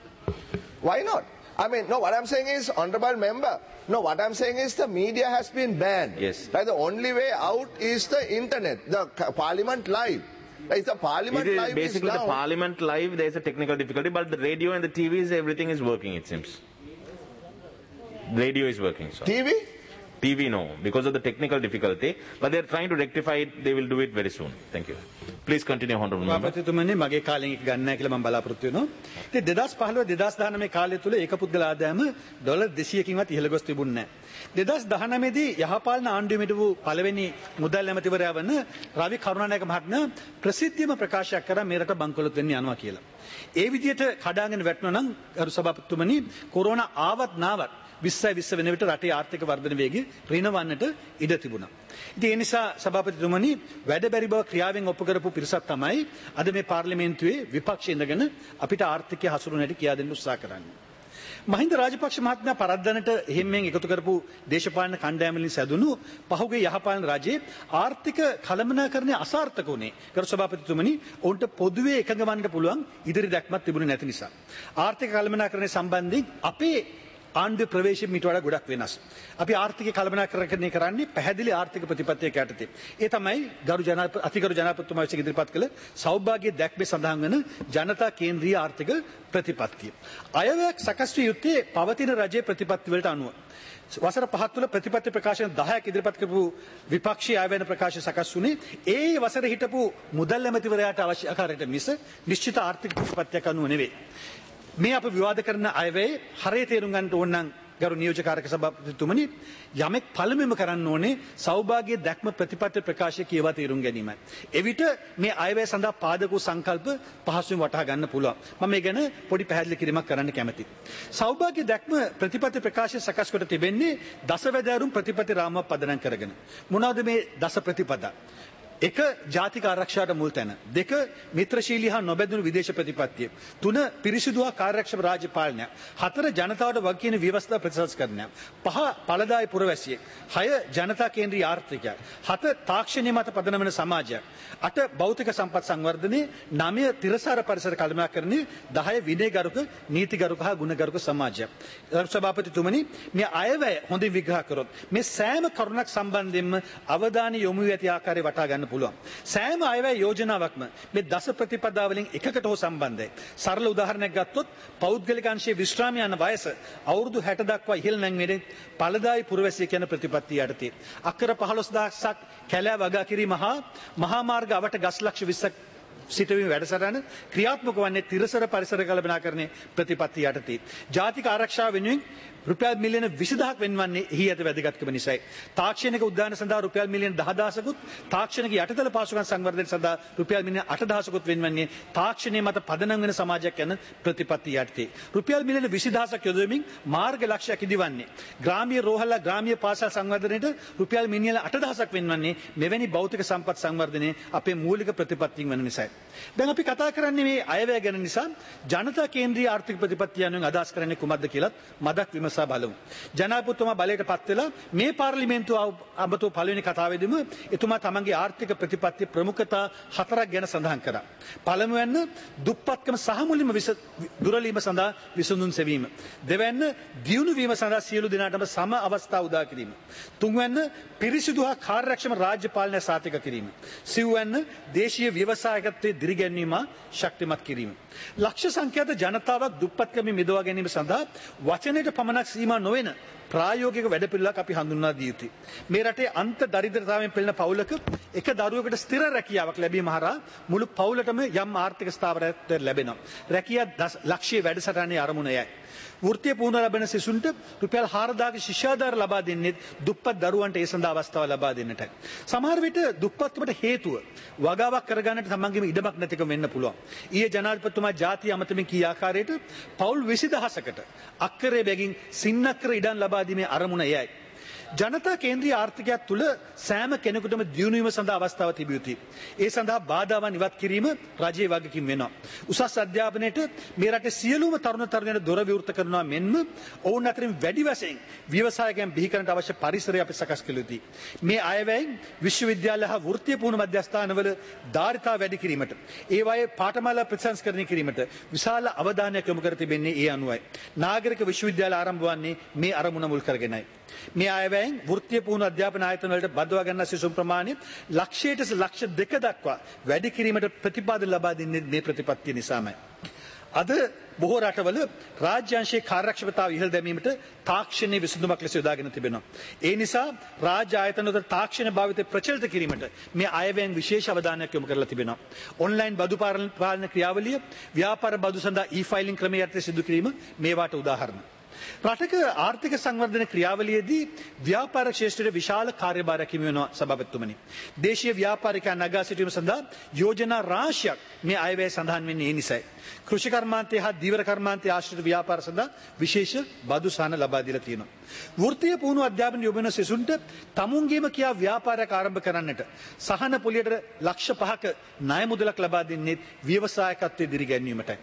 Why not? I mean, no, what I'm saying is, Honorable Member, no, what I'm saying is the media has been banned. Yes. Right, the only way out is the internet, the ca- Parliament live. Right, the Parliament It is live basically is the down. Parliament live. There is a technical difficulty, but the radio and the T Vs, everything is working. It seems. Radio is working. So. T V? T V no, because of the technical difficulty. But they are trying to rectify it. They will do it very soon. Thank you. Please continue, Honorable Member. සභාපතිතුමනි මගේ කාලෙන් එක ගන්න නැහැ කියලා මම බලාපොරොත්තු වෙනවා. ඉතින් දෙදස් පහළව දෙදස් දහනවය කාලය තුල ඒක පුද්ගල ආදායම ඩොලර් දෙසීයකින්වත් ඉහළ ගොස් තිබුණේ නැහැ. දෙදස් දහනවය දී යහපාලන ආණ්ඩුවේ හිටපු පළවෙනි මුදල් ඇමතිවරයා වන රවි කරුණානායක මහත්මයා ප්‍රසිද්ධියම ප්‍රකාශයක් කරා මේ රට බංකොලොත් වෙන්න යනවා කියලා. ඒ විදිහට කඩාගෙන වැටුණා නම් ගරු සභාපතිතුමනි කොරෝනා ආවත් නාවත් විස්සයි විස්ස වෙන විට රටේ ආර්ථික වර්ධන වේගය රිනවන්නට ඉඩ තිබුණා. ඉතින් ඒ නිසා සභාපතිතුමනි වැඩ බැරි බව ක්‍රියාවෙන් ඔප්පු කරපු පිරිසක් තමයි අද මේ පාර්ලිමේන්තුවේ විපක්ෂයේ ඉඳගෙන අපිට ආර්ථිකය හසුරුවන හැටි කියා දෙන්න උත්සාහ කරන්නේ. මහින්ද රාජපක්ෂ මහත්මයා පරද්දනට හිම්මෙන් එකතු කරපු දේශපාලන කණ්ඩායම් වලින් සැදුණු පහුගිය යහපාලන රජයේ ආර්ථික කළමනාකරණය අසාර්ථක වුණේ. ගරු සභාපතිතුමනි ඔවුන්ට පොදුවේ එකඟ වන්න පුළුවන් ඉදිරි දැක්මක් තිබුණේ නැති නිසා. ආර්ථික කළමනාකරණය සම්බන්ධයෙන් අපේ ආණ්ඩුවේ ප්‍රවේශය මීට වඩා ගොඩක් වෙනස්. අපි ආර්ථික කළමනාකරණය කරන්නේ පැහැදිලි ආර්ථික ප්‍රතිපත්තියක යටතේ. ඒ තමයි ගරු ජනාධිපති අතිගරු ජනාධිපතිතුමා විසින් ඉදිරිපත් කළ සෞභාග්‍ය දැක්මේ සඳහන් වන ජනතා කේන්ද්‍රීය ආර්ථික ප්‍රතිපත්තිය. අයවැයක් සකස් විය යුත්තේ පවතින රජයේ ප්‍රතිපත්ති වලට අනුව. වසර පහක් තුළ ප්‍රතිපත්ති ප්‍රකාශන දහයක් ඉදිරිපත් කරපු විපක්ෂීය අයවැය ප්‍රකාශ සකස් වුණේ ඒ වසරේ හිටපු මුදල් ඇමතිවරයාට අවශ්‍ය ආකාරයට මිස නිශ්චිත ආර්ථික ප්‍රතිපත්තියක් අනුව නෙවෙයි. මේ අප විවාද කරන අයවැය හරිය තේරුම් ගන්නට ඕන නම් ගරු නියෝජ්‍ය කාර්යක සභාපතිතුමනි යමෙක් පළමුවෙන්ම කරන්න ඕනේ සෞභාග්‍ය දැක්ම ප්‍රතිපත්ති ප්‍රකාශය කියවා තේරුම් ගැනීමයි. එවිට මේ අයවැය සඳහා පාදක වූ සංකල්ප පහසුවෙන් වටහා ගන්න පුළුවන්. මම මේ ගැන පොඩි පැහැදිලි කිරීමක් කරන්න කැමැතියි. සෞභාග්‍ය දැක්ම ප්‍රතිපත්ති ප්‍රකාශය සකස් කොට තිබෙන්නේ දසවැදෑරුම් ප්‍රතිපත්ති රාමුවක් පදනම් කරගෙන. මොනවද මේ දස ප්‍රතිපදා? එක ජාතික ආරක්ෂාවට මුල් තැන. දෙක මිත්‍රශීලී හා නොබැඳුණු විදේශ ප්‍රතිපත්තිය. තුන පිරිසිදු හා කාර්යක්ෂම රාජ්‍ය පාලනය. හතර ජනතාවට වගකීම් ව්‍යවස්ථා ප්‍රතිසංස්කරණය. පහ ඵලදායී පුරවැසියෙක්. හය ජනතා කේන්ද්‍රීය ආර්ථිකය. හත තාක්ෂණය මත පදනම් වන සමාජයක්. අට භෞතික සම්පත් සංවර්ධනය. නවය තිරසාර පරිසර කළමනාකරණය. දහය විනයගරුක නීතිගරුක හා ගුණගරුක සමාජයක්. සභාපතිතුමනි මේ අයවැය හොඳින් විග්‍රහ කරොත් මේ සෑම කරුණක් සම්බන්ධයෙන්ම අවධානය යොමු වී ඇති ආකාරය වටහා ගන්න පුළුවන්. සෑම අයවැය යෝජනාවක්ම මේ දස ප්‍රතිපදා වලින් එකකට හෝ සම්බන්ධයි. සරල උදාහරණයක් ගත්තොත් පෞද්ගලික අංශයේ විශ්‍රාම යන වයස අවුරුදු හැට දක්වා ඉහළ නැංවෙන්නේ ඵලදායී පුරවැසිය කියන ප්‍රතිපත්තිය යටතේ. අක්කර පහළොස් දහසක් කැලෑ වගා කිරීම හා මහා මාර්ග අවට ගස් ලක්ෂ විස්සක් සිටවීම වැඩසටහන ක්‍රියාත්මක වන්නේ තිරසර පරිසර කළමනාකරණයේ ප්‍රතිපත්තිය යටතේ. ජාතික ආරක්ෂාව වෙනුවෙන් රුපියල් මිලියන විසිදහක් වෙන්වන්නේ එහි ඇති වැදගත්කම නිසායි. තාක්ෂණික උද්‍යාන සඳහා රුපියල් මිලියන දහදහසකුත් තාක්ෂණික යටිතල පාසුකම් සංවර්ධනය සඳහා රුපියල් මිලියන අටදහසකුත් වෙන්වන්නේ තාක්ෂණය මත පදනම් වෙන සමාජයක් යන ප්‍රතිපත්තිය යටතේ. රුපියල් මිලියන විසිදහසක් යොදවමින් මාර්ග ලක්ෂයක් ඉදිවන්නේ. ග්‍රාමීය රෝහල ග්‍රාමීය පාසල් සංවර්ධනයට රුපියල් මිලියන අටදහසක් වෙන්වන්නේ මෙවැනි භෞතික සම්පත් සංවර්ධනයේ අපේ මූලික ප්‍රතිපත්තියෙන් වන නිසායි. දැන් අපි කතා කරන්නේ මේ අයවැය ගැන නිසා ජනතා කේන්ද්‍රීය ආර්ථික ප්‍රතිපත්තිය යනුවෙන් අදහස් කරන්නේ කුමක්ද කියලාත් මදක් විමසා බලමු. ජනාධිපතිතුමා බලයට පත් වෙලා මේ පාර්ලිමේන්තුව අමතෝ පළවෙනි කතාවේදීම එතුමා තමන්ගේ ආර්ථික ප්‍රතිපත්ති ප්‍රමුඛතා හතරක් ගැන සඳහන් කරා. පළමුවෙන්න දුප්පත්කම සහ මුලින්ම දුරලීම සඳහා විසඳුම් සෙවීම. දෙවැන්න දියුණු වීම සඳහා සියලු දෙනාටම සම අවස්ථා උදා කිරීම. තුන්වැන්න පිරිසිදු හා කාර්යක්ෂම රාජ්‍ය පාලනය සාතික කිරීම. සිව්වැන්න දේශීය ව්‍යවසායකත්වයේ දිරිගැන්වීම ශක්තිමත් කිරීම. ලක්ෂ සංඛ්‍යාත ජනතාවක් දුප්පත්කමින් මිදවා ගැනීම සඳහා වචනයට පමණක් සීමා නොවන ප්‍රායෝගික වැඩපිළිවෙලක් අපි හඳුන්වා දිය යුතුයි. මේ රටේ අන්ත දරිද්‍රතාවයෙන් පෙළෙන පවුලක එක දරුවෙකුට ස්ථිර රැකියාවක් ලැබීම හරහා මුළු පවුලටම යම් ආර්ථික ස්ථාවරයක් ලැබෙනවා. රැකියා ලක්ෂ්‍ය වැඩසටහනේ අරමුණයයි. වෘත්තීය පුහුණුව ලැබෙන සිසුන්ට රුපියල් හාරදාක ශිෂ්‍යාධාර ලබා දෙන්නේ දුප්පත් දරුවන්ට ඒ සඳහා අවස්ථාව ලබා දෙන්නටයි. සමහර විට දුප්පත්කමට හේතුව වගාවක් කරගන්නට තමන්ගේම ඉඩමක් නැතිකම වෙන්න පුළුවන්. ඊයේ ජනාධිපතිතුමා ජාතිය අමතමින් කී ආකාරයට පවුල් විසිදහසකට අක්කරේ බැගින් සින්නක්කර ඉඩම් ලබා දීමේ අරමුණ එයයි. ජනතා කේන්ද්‍රීය ආර්ථිකයක් තුළ සෑම කෙනෙකුටම දියුණුවීම සඳහා අවස්ථාව තිබිය යුතුයි. ඒ සඳහා බාධාවන් ඉවත් කිරීම රජයේ වගකීම වෙනවා. උසස් අධ්‍යාපනයට මේ රටේ සියලුම තරුණ තරුණියන්ට දොර විවෘත කරනවා මෙන්ම ඔවුන් අතරින් වැඩි වශයෙන් ව්‍යවසායකයන් බිහි කරන්නට අවශ්‍ය පරිසරය අපි සකස් කළ යුතුයි. මේ අයවැයෙන් විශ්වවිද්‍යාල හා වෘත්තීය පුහුණු මධ්‍යස්ථානවල ධාරිතාව වැඩි කිරීමට, ඒවායේ පාඨමාලා ප්‍රතිසංස්කරණය කිරීමට විශාල අවධානයක් යොමු කර තිබෙන්නේ ඒ අනුවයි. නාගරික විශ්වවිද්‍යාල ආරම්භ වන්නේ මේ අරමුණ මුල් කරගෙනයි. මේ අයවැයෙන් වෘත්තීය පුහුණු අධ්‍යාපන ආයතන වලට බදවා ගන්න සිසුන් ප්‍රමාණය ලක්ෂයට ලක්ෂ දෙක දක්වා වැඩි කිරීමට ප්‍රතිපාදන ලබා දෙන්නේ මේ ප්‍රතිපත්තිය නිසාමයි. අද බොහෝ රටවල රාජ්‍යංශයේ කාර්යක්ෂමතාව ඉහළ දැමීමට තාක්ෂණයේ විසඳුමක් ලෙස යොදාගෙන තිබෙනවා. ඒ නිසා රාජ්‍ය ආයතනවල තාක්ෂණ භාවිතය ප්‍රචලිත කිරීමට මේ අයවැයෙන් විශේෂ අවධානයක් යොමු කරලා තිබෙනවා. ඔන්ලයින් බදු පාලන ක්‍රියාවලිය, ව්‍යාපාර බදු සඳහා ඊ-ෆයිලිං ක්‍රමය යටතේ සිදු කිරීම මේවාට උදාහරණ. රටක ආර්ථික සංවර්ධන ක්‍රියාවලියේදී ව්‍යාපාර ක්ෂේත්‍රයේ විශාල කාර්යභාරයක් හිමි වෙනවා සභාපතිතුමනි. දේශීය ව්‍යාපාරිකයන් නගා සිටීම සඳහා යෝජනා රාශියක් මේ අයවැය සඳහන් වෙන්නේ ඒ නිසයි. කෘෂි කර්මාන්තය හා ධීවර කර්මාන්තය ආශ්‍රිත ව්‍යාපාර සඳහා විශේෂ බදු සහන ලබා දීලා තියෙනවා. වෘත්තීය පුහුණු අධ්‍යාපන යොමු සිසුන්ට තමුන්ගේම කියා ව්‍යාපාරයක් ආරම්භ කරන්නට සහන පොලියට ලක්ෂ පහක ණය මුදලක් ලබා දෙන්නේ ව්‍යවසායකත්වයේ දිරිගැන්වීමටයි.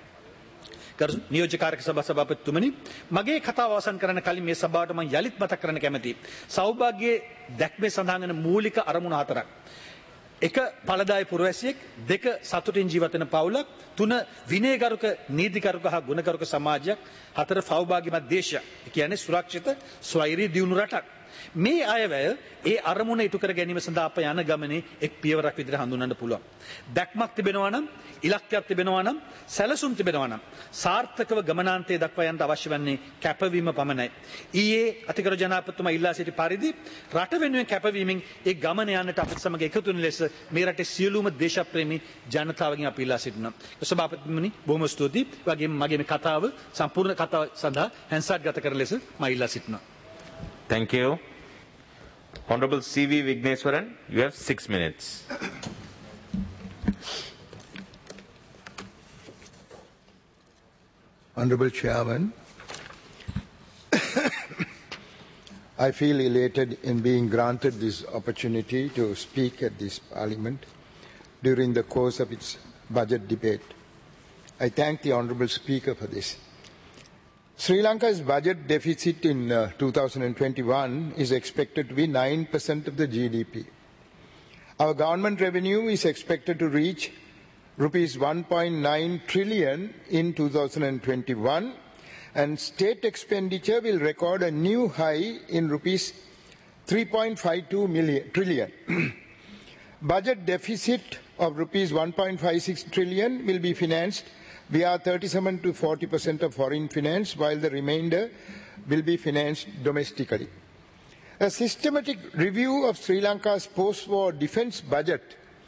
නියෝජ්‍ය කාර්යක සභා සභාපතිතුමනි, මගේ කතාව අවසන් කරන්න කලින් මේ සභාවට මම යලිත් මතක් කරන්න කැමැතියි. සෞභාග්‍යයේ දැක්මේ සඳහන් වන මූලික අරමුණු හතරක්. එක පළදායි පුරවැසියෙක්, දෙක සතුටින් ජීවත් වෙන පවුලක්, තුන විනයගරුක නීතිගරුක හා ගුණගරුක සමාජයක්, හතර සෞභාග්‍යමත් දේශයක්. ඒ කියන්නේ සුරක්ෂිත ස්වෛරී දියුණු රටක්. මේ අයවැය ඒ අරමුණ ඉටු කර ගැනීම සඳහා අප යන ගමනේ එක් පියවරක් විදිහට හඳුන්වන්න පුළුවන්. දැක්මක් තිබෙනවා නම්, ඉලක්කයක් තිබෙනවා නම්, සැලසුම් තිබෙනවා නම් සාර්ථකව ගමනාන්තය දක්වා යන්න අවශ්‍ය වන්නේ කැපවීම පමණයි. ඊයේ අතිගරු ජනාධිපතිතුමා ඉල්ලා සිටි පරිදි රට වෙනුවෙන් කැපවීමෙන් ඒ ගමන යන්නට අපිට සමග එකතු වෙන ලෙස මේ රටේ සියලුම දේශප්‍රේමී ජනතාවගෙන් අපි ඉල්ලා සිටිනවා. සභාපතිතුමනි බොහොම ස්තුතියි. වගේම මගේ මේ කතාව සම්පූර්ණ කතාව සඳහා හැන්සාට් ගත කරන ලෙස මම ඉල්ලා සිටිනවා. Thank you. Honorable C V Vigneswaran, you have six minutes. Honorable Chairman, I feel elated in being granted this opportunity to speak at this Parliament during the course of its budget debate. I thank the Honorable Speaker for this. Sri Lanka's budget deficit in uh, two thousand twenty-one is expected to be nine percent of the G D P. Our government revenue is expected to reach rupees one point nine trillion in two thousand twenty-one, and state expenditure will record a new high in rupees three point five two trillion. Budget deficit of rupees one point five six trillion will be financed via thirty-seven to forty percent of foreign finance, while the remainder will be financed domestically. A systematic review of Sri Lanka's post-war defence budget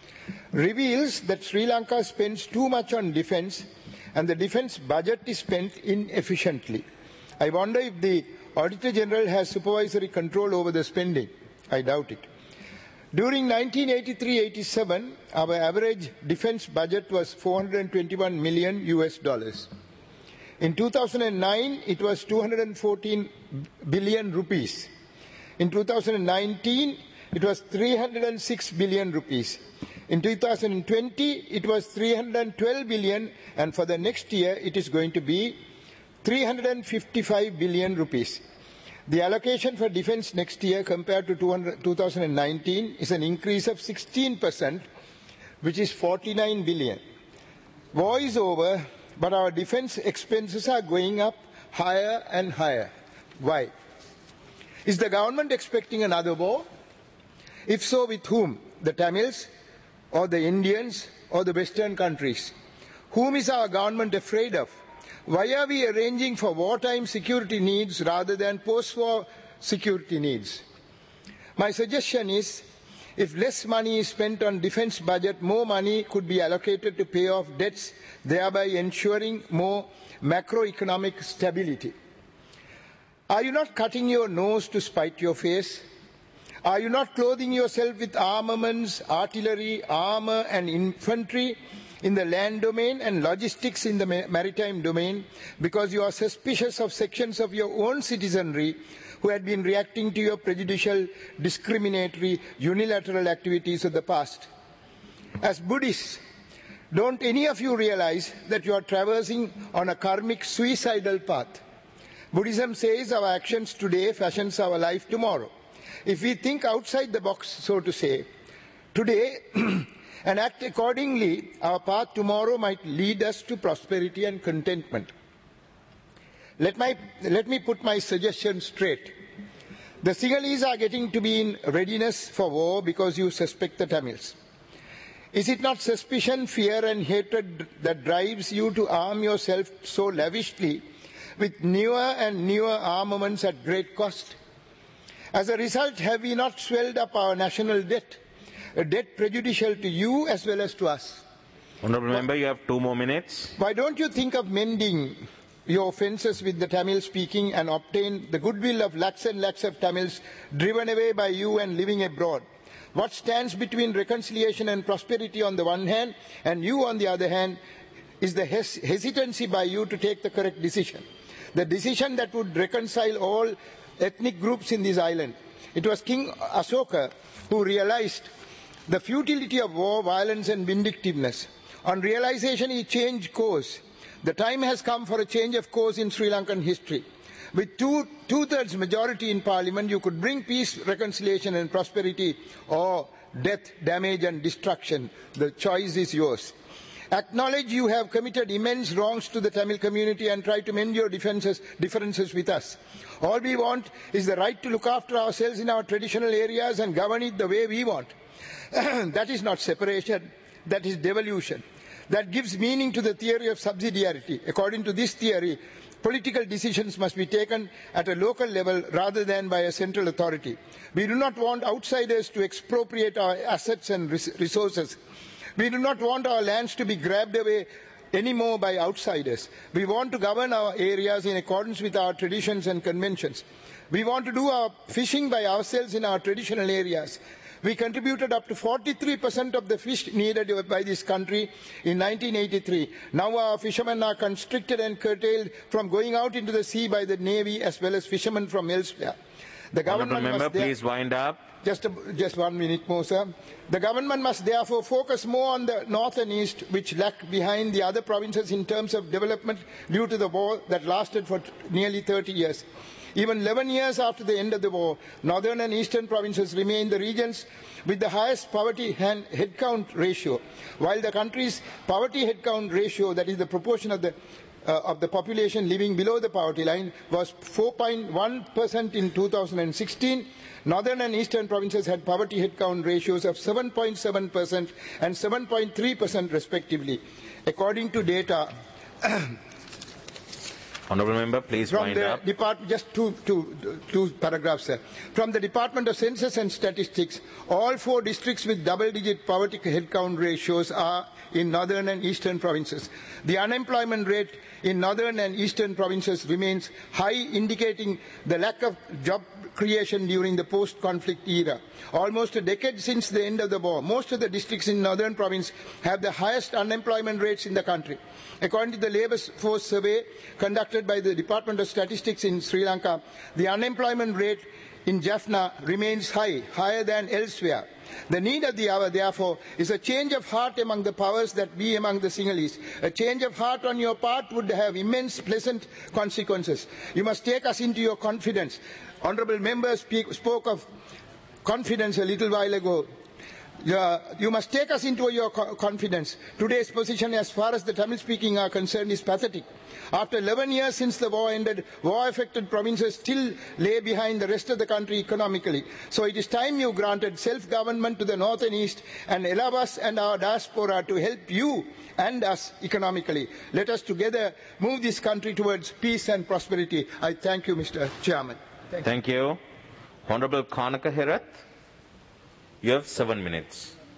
reveals that Sri Lanka spends too much on defence and the defence budget is spent inefficiently. I wonder if the Auditor General has supervisory control over the spending. I doubt it. During nineteen eighty-three eighty-seven, our average defence budget was four hundred twenty-one million U S dollars. In two thousand nine, it was two hundred fourteen billion rupees. In two thousand nineteen, it was three hundred six billion rupees. In two thousand twenty, it was three hundred twelve billion, and for the next year, it is going to be three hundred fifty-five billion rupees. The allocation for defence next year compared to two thousand nineteen is an increase of sixteen percent, which is forty-nine billion. War is over, but our defence expenses are going up higher and higher. Why? Is the government expecting another war? If so, with whom? The Tamils, or the Indians, or the Western countries? Whom is our government afraid of? Why are we arranging for wartime security needs rather than post-war security needs? My suggestion is, if less money is spent on defence budget, more money could be allocated to pay off debts, thereby ensuring more macroeconomic stability. Are you not cutting your nose to spite your face? Are you not clothing yourself with armaments, artillery, armour and infantry in the land domain and logistics in the maritime domain because you are suspicious of sections of your own citizenry who had been reacting to your prejudicial, discriminatory, unilateral activities of the past? As Buddhists, don't any of you realize that you are traversing on a karmic suicidal path? Buddhism says our actions today fashions our life tomorrow. If we think outside the box, so to say, today and act accordingly, our path tomorrow might lead us to prosperity and contentment. Let, my, let me put my suggestion straight. The Sinhalese are getting to be in readiness for war because you suspect the Tamils. Is it not suspicion, fear and hatred that drives you to arm yourself so lavishly with newer and newer armaments at great cost? As a result, have we not swelled up our national debt? A debt prejudicial to you as well as to us. Honourable Member, you have two more minutes. Why don't you think of mending your offences with the Tamil speaking and obtain the goodwill of lakhs and lakhs of Tamils driven away by you and living abroad? What stands between reconciliation and prosperity on the one hand and you on the other hand is the hes hesitancy by you to take the correct decision. The decision that would reconcile all ethnic groups in this island. It was King Ashoka who realized the futility of war, violence and vindictiveness. On realization, he changed course. The time has come for a change of course in Sri Lankan history. With two, two-thirds majority in parliament, you could bring peace, reconciliation and prosperity, or death, damage and destruction. The choice is yours. Acknowledge you have committed immense wrongs to the Tamil community and try to mend your differences, differences with us. All we want is the right to look after ourselves in our traditional areas and govern it the way we want. That is not separation, that is devolution. That gives meaning to the theory of subsidiarity. According to this theory, political decisions must be taken at a local level rather than by a central authority. We do not want outsiders to expropriate our assets and resources. We do not want our lands to be grabbed away anymore by outsiders. We want to govern our areas in accordance with our traditions and conventions. We want to do our fishing by ourselves in our traditional areas. We contributed up to forty-three percent of the fish needed by this country in nineteen eighty-three. Now our fishermen are constricted and curtailed from going out into the sea by the Navy as well as fishermen from elsewhere. The government member, must please wind up. Just, a, just one minute more, sir. The government must therefore focus more on the north and east, which lag behind the other provinces in terms of development due to the war that lasted for nearly thirty years. Even eleven years after the end of the war, northern and eastern provinces remain the regions with the highest poverty headcount ratio, while the country's poverty headcount ratio, that is the proportion of the Uh, of the population living below the poverty line, was four point one percent in two thousand sixteen. Northern and eastern provinces had poverty headcount ratios of seven point seven percent and seven point three percent respectively. According to data Honourable Member, please from wind the up. Depart- just two, two, two paragraphs, sir. From the Department of Census and Statistics, all four districts with double-digit poverty headcount ratios are in northern and eastern provinces. The unemployment rate in northern and eastern provinces remains high, indicating the lack of job creation during the post-conflict era. Almost a decade since the end of the war, most of the districts in northern province have the highest unemployment rates in the country. According to the labour force survey conducted by the Department of Statistics in Sri Lanka, the unemployment rate in Jaffna remains high, higher than elsewhere. The need of the hour, therefore, is a change of heart among the powers that be among the Sinhalese. A change of heart on your part would have immense pleasant consequences. You must take us into your confidence. Honourable members speak, spoke of confidence a little while ago. Uh, you must take us into your co- confidence. Today's position as far as the Tamil-speaking are concerned is pathetic. After eleven years since the war ended, war-affected provinces still lay behind the rest of the country economically. So it is time you granted self-government to the north and east and allow us and our diaspora to help you and us economically. Let us together move this country towards peace and prosperity. I thank you, Mister Chairman. Thank, thank you. Honourable Kanaka Herath, you have seven minutes.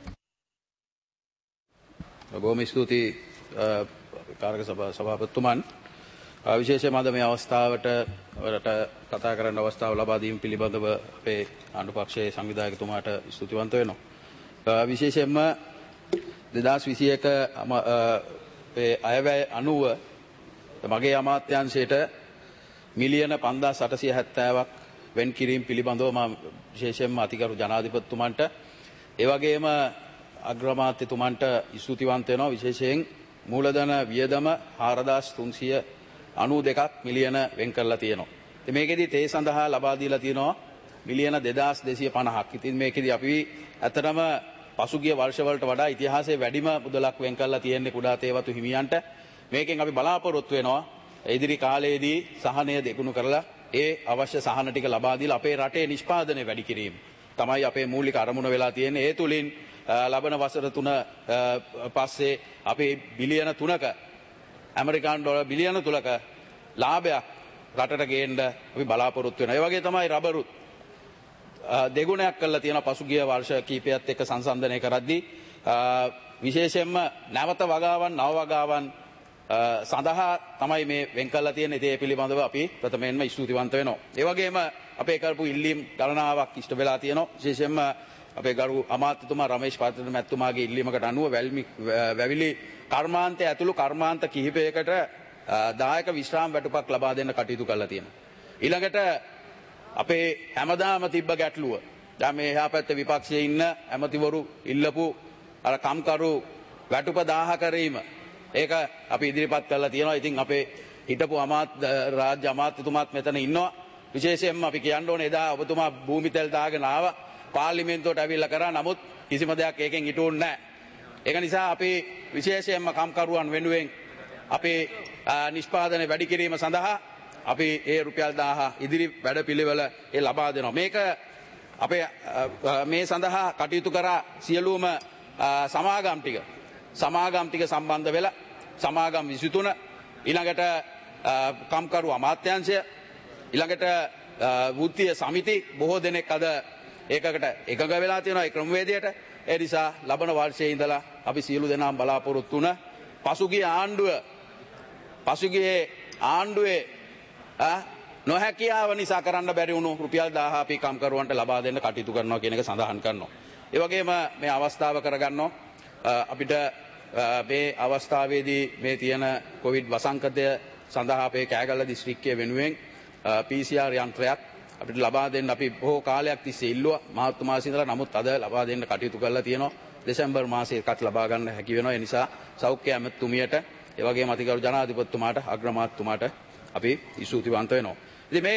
බොහොම ස්තුතියි කාරක සභාපතිතුමන්. විශේෂයෙන්ම අද මේ අවස්ථාවට වලට කතා කරන්න අවස්ථාව ලබා දීම පිළිබඳව අපේ ආණ්ඩු පක්ෂයේ සංවිධායකතුමාට ස්තුතිවන්ත වෙනවා. විශේෂයෙන්ම දෙදාස් විසි එක ඒ අයවැය අනුව මගේ අමාත්‍යාංශයට මිලියන පන්දාස් අටසිය හැත්තෑවක් වෙන් කිරීම පිළිබඳව මම විශේෂයෙන්ම අතිගරු ජනාධිපතිතුමන්ට ඒ වගේම අග්‍රාමාත්‍යතුමන්ට ස්තුතිවන්ත වෙනවා. විශේෂයෙන් මූලධන වියදම හාරදාස් තුන්සිය අනූ දෙකක් මිලියන වෙන් කරලා තියෙනවා. ඉතින් මේකෙදි තේ සඳහා ලබා දීලා තියෙනවා මිලියන දෙදාස් දෙසිය පනහක්. ඉතින් මේකෙදි අපි ඇත්තටම පසුගිය වර්ෂවලට වඩා ඉතිහාසයේ වැඩිම මුදලක් වෙන් කරලා තියෙන්නේ කුඩා තේවතු හිමියන්ට. මේකෙන් අපි බලාපොරොත්තු වෙනවා ඉදිරි කාලයේදී සහනය දෙගුණ කරලා ඒ අවශ්‍ය සහන ටික ලබා දීලා අපේ රටේ නිෂ්පාදනය වැඩි කිරීම තමයි අපේ මූලික අරමුණ වෙලා තියෙන්නේ. ඒ තුලින් ලබන වසර තුන පස්සේ අපි බිලියන තුනක ඇමරිකානු ඩොලර් බිලියන තුනක ලාභයක් රටට ගේන්න අපි බලාපොරොත්තු වෙනවා. ඒ වගේ තමයි රබරුත් දෙගුණයක් කරලා තියෙන පසුගිය වර්ෂ කීපයත් එක්ක සංසන්දනය කරද්දී විශේෂයෙන්ම නැවත වගාවන් නව වගාවන් සඳහා තමයි මේ වෙන් කරලා තියෙන්නේ. ඒ පිළිබඳව අපි ප්‍රථමයෙන්ම ස්තුතිවන්ත වෙනවා. ඒ වගේම අපේ කරපු ඉල්ලීම් ගණනාවක් ඉෂ්ට වෙලා තියෙනවා. විශේෂයෙන්ම අපේ ගරු අමාත්‍යතුමා රමේෂ් පාත්‍රන මැතිතුමාගේ ඉල්ලීමකට අනුව වැවිලි කර්මාන්තය ඇතුළු කර්මාන්ත කිහිපයකට දායක විශ්‍රාම වැටුපක් ලබා දෙන්න කටයුතු කරලා තියෙනවා. ඊළඟට අපේ හැමදාම තිබ්බ ගැටලුව දැන් මේ එහා පැත්තේ විපක්ෂයේ ඉන්න ඇමතිවරු ඉල්ලපු අර කම්කරු වැටුප දාහ කරීම ඒක අපි ඉදිරිපත් කරලා තියෙනවා. ඉතින් අපේ හිටපු අමාත්‍ය රාජ්‍ය අමාත්‍යතුමාත් මෙතන ඉන්නවා. විශේෂයෙන්ම අපි කියන්න ඕනේ එදා ඔබතුමා භූමි තෙල් දාගෙන ආවා පාර්ලිමේන්තුවට ඇවිල්ලා කරා. නමුත් කිසිම දෙයක් ඒකෙන් ඉටුන්නේ නැහැ. ඒක නිසා අපි විශේෂයෙන්ම කම්කරුවන් වෙනුවෙන් අපේ නිෂ්පාදනය වැඩි කිරීම සඳහා අපි ඒ රුපියල් දහය ඉදිරි වැඩපිළිවෙල ඒ ලබා දෙනවා. මේක අපේ මේ සඳහා කටයුතු කරා සියලුම සමාගම් ටික සමාගම් ටික සම්බන්ධ වෙලා සමාගම් විසිතුන ඊළඟට කම්කරු අමාත්‍යාංශය ඊළඟට වෘත්තීය සමිති බොහෝ දෙනෙක් අද ඒකකට එකඟ වෙලා තියෙනවා ඒ ක්‍රමවේදයට. ඒ නිසා ලබන වර්ෂයේ ඉඳලා අපි සියලු දෙනාම බලාපොරොත්තු වුණ පසුගිය ආණ්ඩුව පසුගියේ ආණ්ඩුවේ නොහැකියාව නිසා කරන්න බැරි වුණු රුපියල් දහය අපි කම්කරුවන්ට ලබා දෙන්න කටයුතු කරනවා කියන එක සඳහන් කරනවා. ඒ වගේම මේ අවස්ථාව කරගන්නවා අපිට මේ අවස්ථාවේදී මේ තියෙන කොවිඩ් වසංගතය සඳහා අපේ කෑගල්ල දිස්ත්‍රික්කය වෙනුවෙන් පී සී ආර් යන්ත්‍රයක් අපිට ලබා දෙන්න අපි බොහෝ කාලයක් තිස්සේ ඉල්ලුවා මහත්තුමාට ඉඳලා. නමුත් අද ලබා දෙන්න කටයුතු කරලා තියෙනවා. දෙසැම්බර් මාසයේ එකත් ලබා ගන්න හැකි වෙනවා. ඒ නිසා සෞඛ්‍ය ඇමතුමියට ඒ වගේම අතිගරු ජනාධිපතිතුමාට අග්‍රාමාත්‍යතුමාට අපි ස්තුතිවන්ත වෙනවා. ඉතින් මේ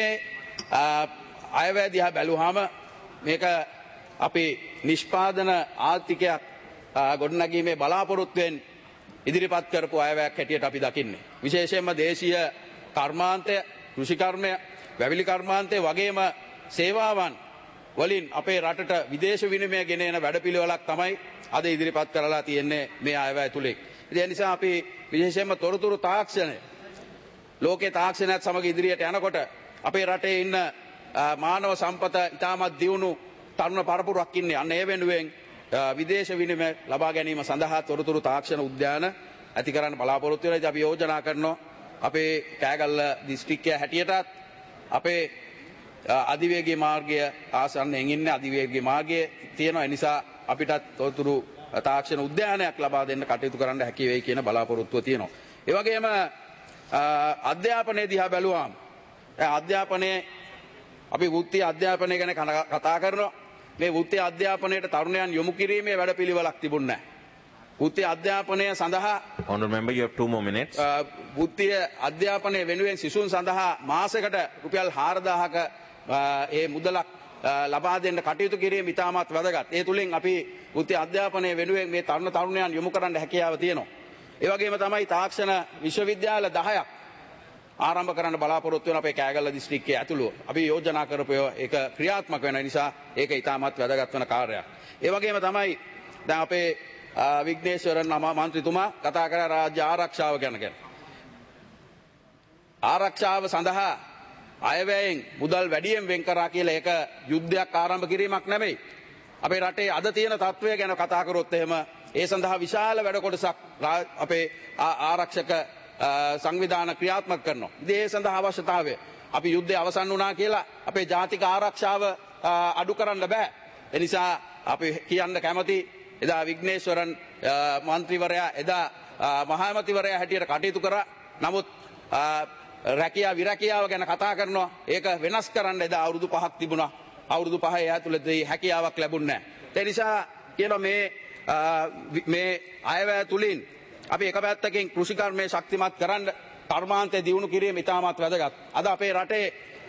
අයවැය දිහා බැලුවාම මේක අපි නිෂ්පාදන ආර්ථිකයක් ගොඩනැගීමේ බලාපොරොත්තුවෙන් ඉදිරිපත් කරපු අයවැයක් හැටියට අපි දකින්නේ. විශේෂයෙන්ම දේශීය කර්මාන්තය, කෘෂි කර්මය, වැවිලි කර්මාන්තය වගේම සේවාවන් වලින් අපේ රටට විදේශ විනිමය ගෙන එන වැඩපිළිවෙලක් තමයි අද ඉදිරිපත් කරලා තියෙන්නේ මේ අයවැය තුලින්. ඒ නිසා අපි විශේෂයෙන්ම තොරතුරු තාක්ෂණය ලෝකේ තාක්ෂණයත් සමග ඉදිරියට යනකොට අපේ රටේ ඉන්න මානව සම්පත ඉතාමත් දියුණු තරුණ පරපුරක් ඉන්නේ. අන්න ඒ වෙනුවෙන් විදේශ විනිමය ලබා ගැනීම සඳහා තොරතුරු තාක්ෂණ උද්‍යාන ඇති කරන්න බලාපොරොත්තු වෙනවා. අපි යෝජනා කරනවා අපේ කෑගල්ල දිස්ත්‍රික්කය හැටියටත් අපේ අධිවේගී මාර්ගය ආසන්නයෙන් ඉන්නේ අධිවේගී මාර්ගයේ තියෙනවා. ඒ නිසා අපිටත් තොරතුරු තාක්ෂණ උද්‍යානයක් ලබා දෙන්න කටයුතු කරන්න හැකි වෙයි කියන බලාපොරොත්තුව තියෙනවා. ඒ වගේම අධ්‍යාපනයේ දිහා බැලුවාම අධ්‍යාපනයේ අපි වෘත්තීය අධ්‍යාපනය ගැන කතා කරනවා. මේ වෘත්තීය අධ්‍යාපනයට තරුණයන් යොමු කිරීමේ වැඩපිළිවෙලක් තිබුණේ නැහැ. වෘත්තීය අධ්‍යාපනය සඳහා Honourable member, you have two more minutes. වෘත්තීය අධ්‍යාපනය වෙනුවෙන් සිසුන් සඳහා මාසයකට රුපියල් හාරදාහක ඒ මුදලක් ලබා දෙන්න කටයුතු කිරීම ඉතාමත් වැදගත්. ඒ තුලින් අපි වෘත්තීය අධ්‍යාපනය වෙනුවෙන් මේ තරුණ තරුණයන් යොමු කරන්න හැකියාව තියෙනවා. ඒ වගේම තමයි තාක්ෂණ විශ්වවිද්‍යාල දහයක් ආරම්භ කරන්න බලාපොරොත්තු වෙන අපේ කෑගල්ල දිස්ත්‍රික්කයේ ඇතුළුව. අපි යෝජනා කරපු ඒක ක්‍රියාත්මක වෙන නිසා ඒක ඉතාමත් වැදගත් වෙන කාර්යයක්. ඒ වගේම තමයි දැන් අපේ විග්නේශ්වරන් මන්ත්‍රීතුමා කතා කරා රාජ්‍ය ආරක්ෂාව ගැන ගැන. ආරක්ෂාව සඳහා අයවැයෙන් මුදල් වැඩියෙන් වෙන් කරා කියලා ඒක යුද්ධයක් ආරම්භ කිරීමක් නෙමෙයි. අපේ රටේ අද තියෙන තත්ත්වය ගැන කතා කරොත් එහෙම ඒ සඳහා විශාල වැඩ කොටසක් අපේ ආරක්ෂක සංවිධාන ක්‍රියාත්මක කරනවා. ඉතින් ඒ සඳහා අවශ්‍යතාවය අපි යුද්ධය අවසන් වුණා කියලා අපේ ජාතික ආරක්ෂාව අඩු කරන්න බෑ. ඒ නිසා අපි කියන්න කැමති එදා විග්නේශ්වරන් මන්ත්‍රීවරයා එදා මහා ඇමතිවරයා හැටියට කටයුතු කරා. නමුත් රැකියාව විරැකියාව ගැන කතා කරනවා. ඒක වෙනස් කරන්න එදා අවුරුදු පහක් තිබුණා. අවුරුදු පහේ ඇතුළතදී හැකියාවක් ලැබුණේ නැහැ. ඒ නිසා කියන මේ මේ අයවැය තුලින් අපි එක පැත්තකින් කෘෂි කර්මය ශක්තිමත් කරන්න කර්මාන්තය දියුණු කිරීම ඉතාමත් වැදගත්. අද අපේ රටේ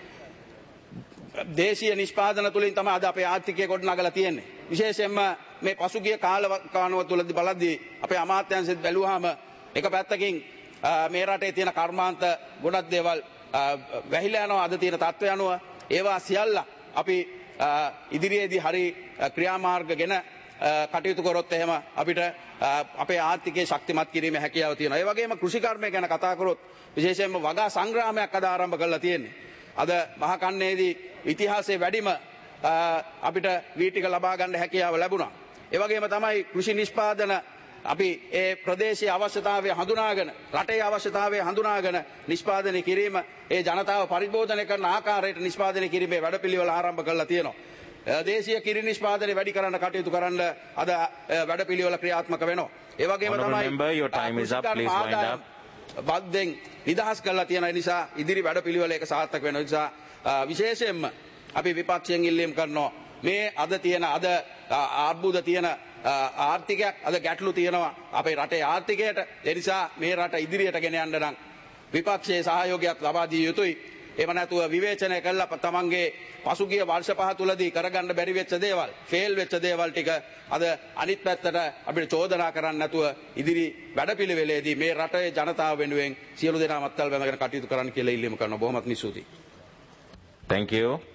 දේශීය නිෂ්පාදන තුලින් තමයි අද අපේ ආර්ථිකය ගොඩනගලා තියෙන්නේ. විශේෂයෙන්ම මේ පසුගිය කාලවකවානුව තුලදී බලද්දී අපේ අමාත්‍යාංශෙත් බැලුවාම එක පැත්තකින් මේ රටේ තියෙන කර්මාන්ත ගොඩක් දේවල් වැහිලා යනවා. අද තියෙන තත්ත්වය අනුව ඒවා සියල්ල අපි ඉදිරියේදී හරි ක්‍රියාමාර්ගගෙන කටයුතු කරොත් එහෙම අපිට අපේ ආර්ථිකය ශක්තිමත් කිරීමේ හැකියාව තියෙනවා. ඒ වගේම කෘෂි කර්මය ගැන කතා කරොත් විශේෂයෙන්ම වගා සංග්‍රාමයක් අද ආරම්භ කරලා තියෙන්නේ. අද මහකන්නේදී ඉතිහාසයේ වැඩිම අපිට වී ටික ලබා ගන්න හැකියාව ලැබුණා. ඒ වගේම තමයි කෘෂි නිෂ්පාදන අපි ඒ ප්‍රදේශීය අවශ්‍යතාවය හඳුනාගෙන රටේ අවශ්‍යතාවය හඳුනාගෙන නිෂ්පාදනය කිරීම ඒ ජනතාව පරිභෝජනය කරන ආකාරයට නිෂ්පාදනය කිරීමේ වැඩපිළිවෙල ආරම්භ කරලා තියෙනවා. දේශීය කිරි නිෂ්පාදනය වැඩි කරන්න කටයුතු කරන්න අද වැඩපිළිවෙල ක්‍රියාත්මක වෙනවා. ඒ වගේම තමයි බද්දෙන් නිදහස් කරලා තියෙන නිසා ඉදිරි වැඩපිළිවෙල එක සාර්ථක වෙන නිසා විශේෂයෙන්ම අපි විපක්ෂයෙන් ඉල්ලීම් කරනවා මේ අද තියෙන අද ආර්බුද තියෙන ආර්ථිකයක් අද ගැටලු තියෙනවා අපේ රටේ ආර්ථිකයට. ඒ නිසා මේ රට ඉදිරියට ගෙන යන්න නම් විපක්ෂයේ සහයෝගයක් ලබා දිය යුතුයි. එහෙම නැතුව විවේචනය කළා තමන්ගේ පසුගිය වර්ෂ පහ තුලදී කරගන්න බැරි වෙච්ච දේවල්, ෆේල් වෙච්ච දේවල් ටික අද අනිත් පැත්තට අපිට චෝදනා කරන්න නැතුව ඉදිරි වැඩපිළිවෙලේදී මේ රටේ ජනතාව වෙනුවෙන් සියලු දෙනා මත්තල් බැඳගෙන කටයුතු කරන්න කියලා ඉල්ලීම කරනවා. බොහොමත් ස්තුතියි. Thank you.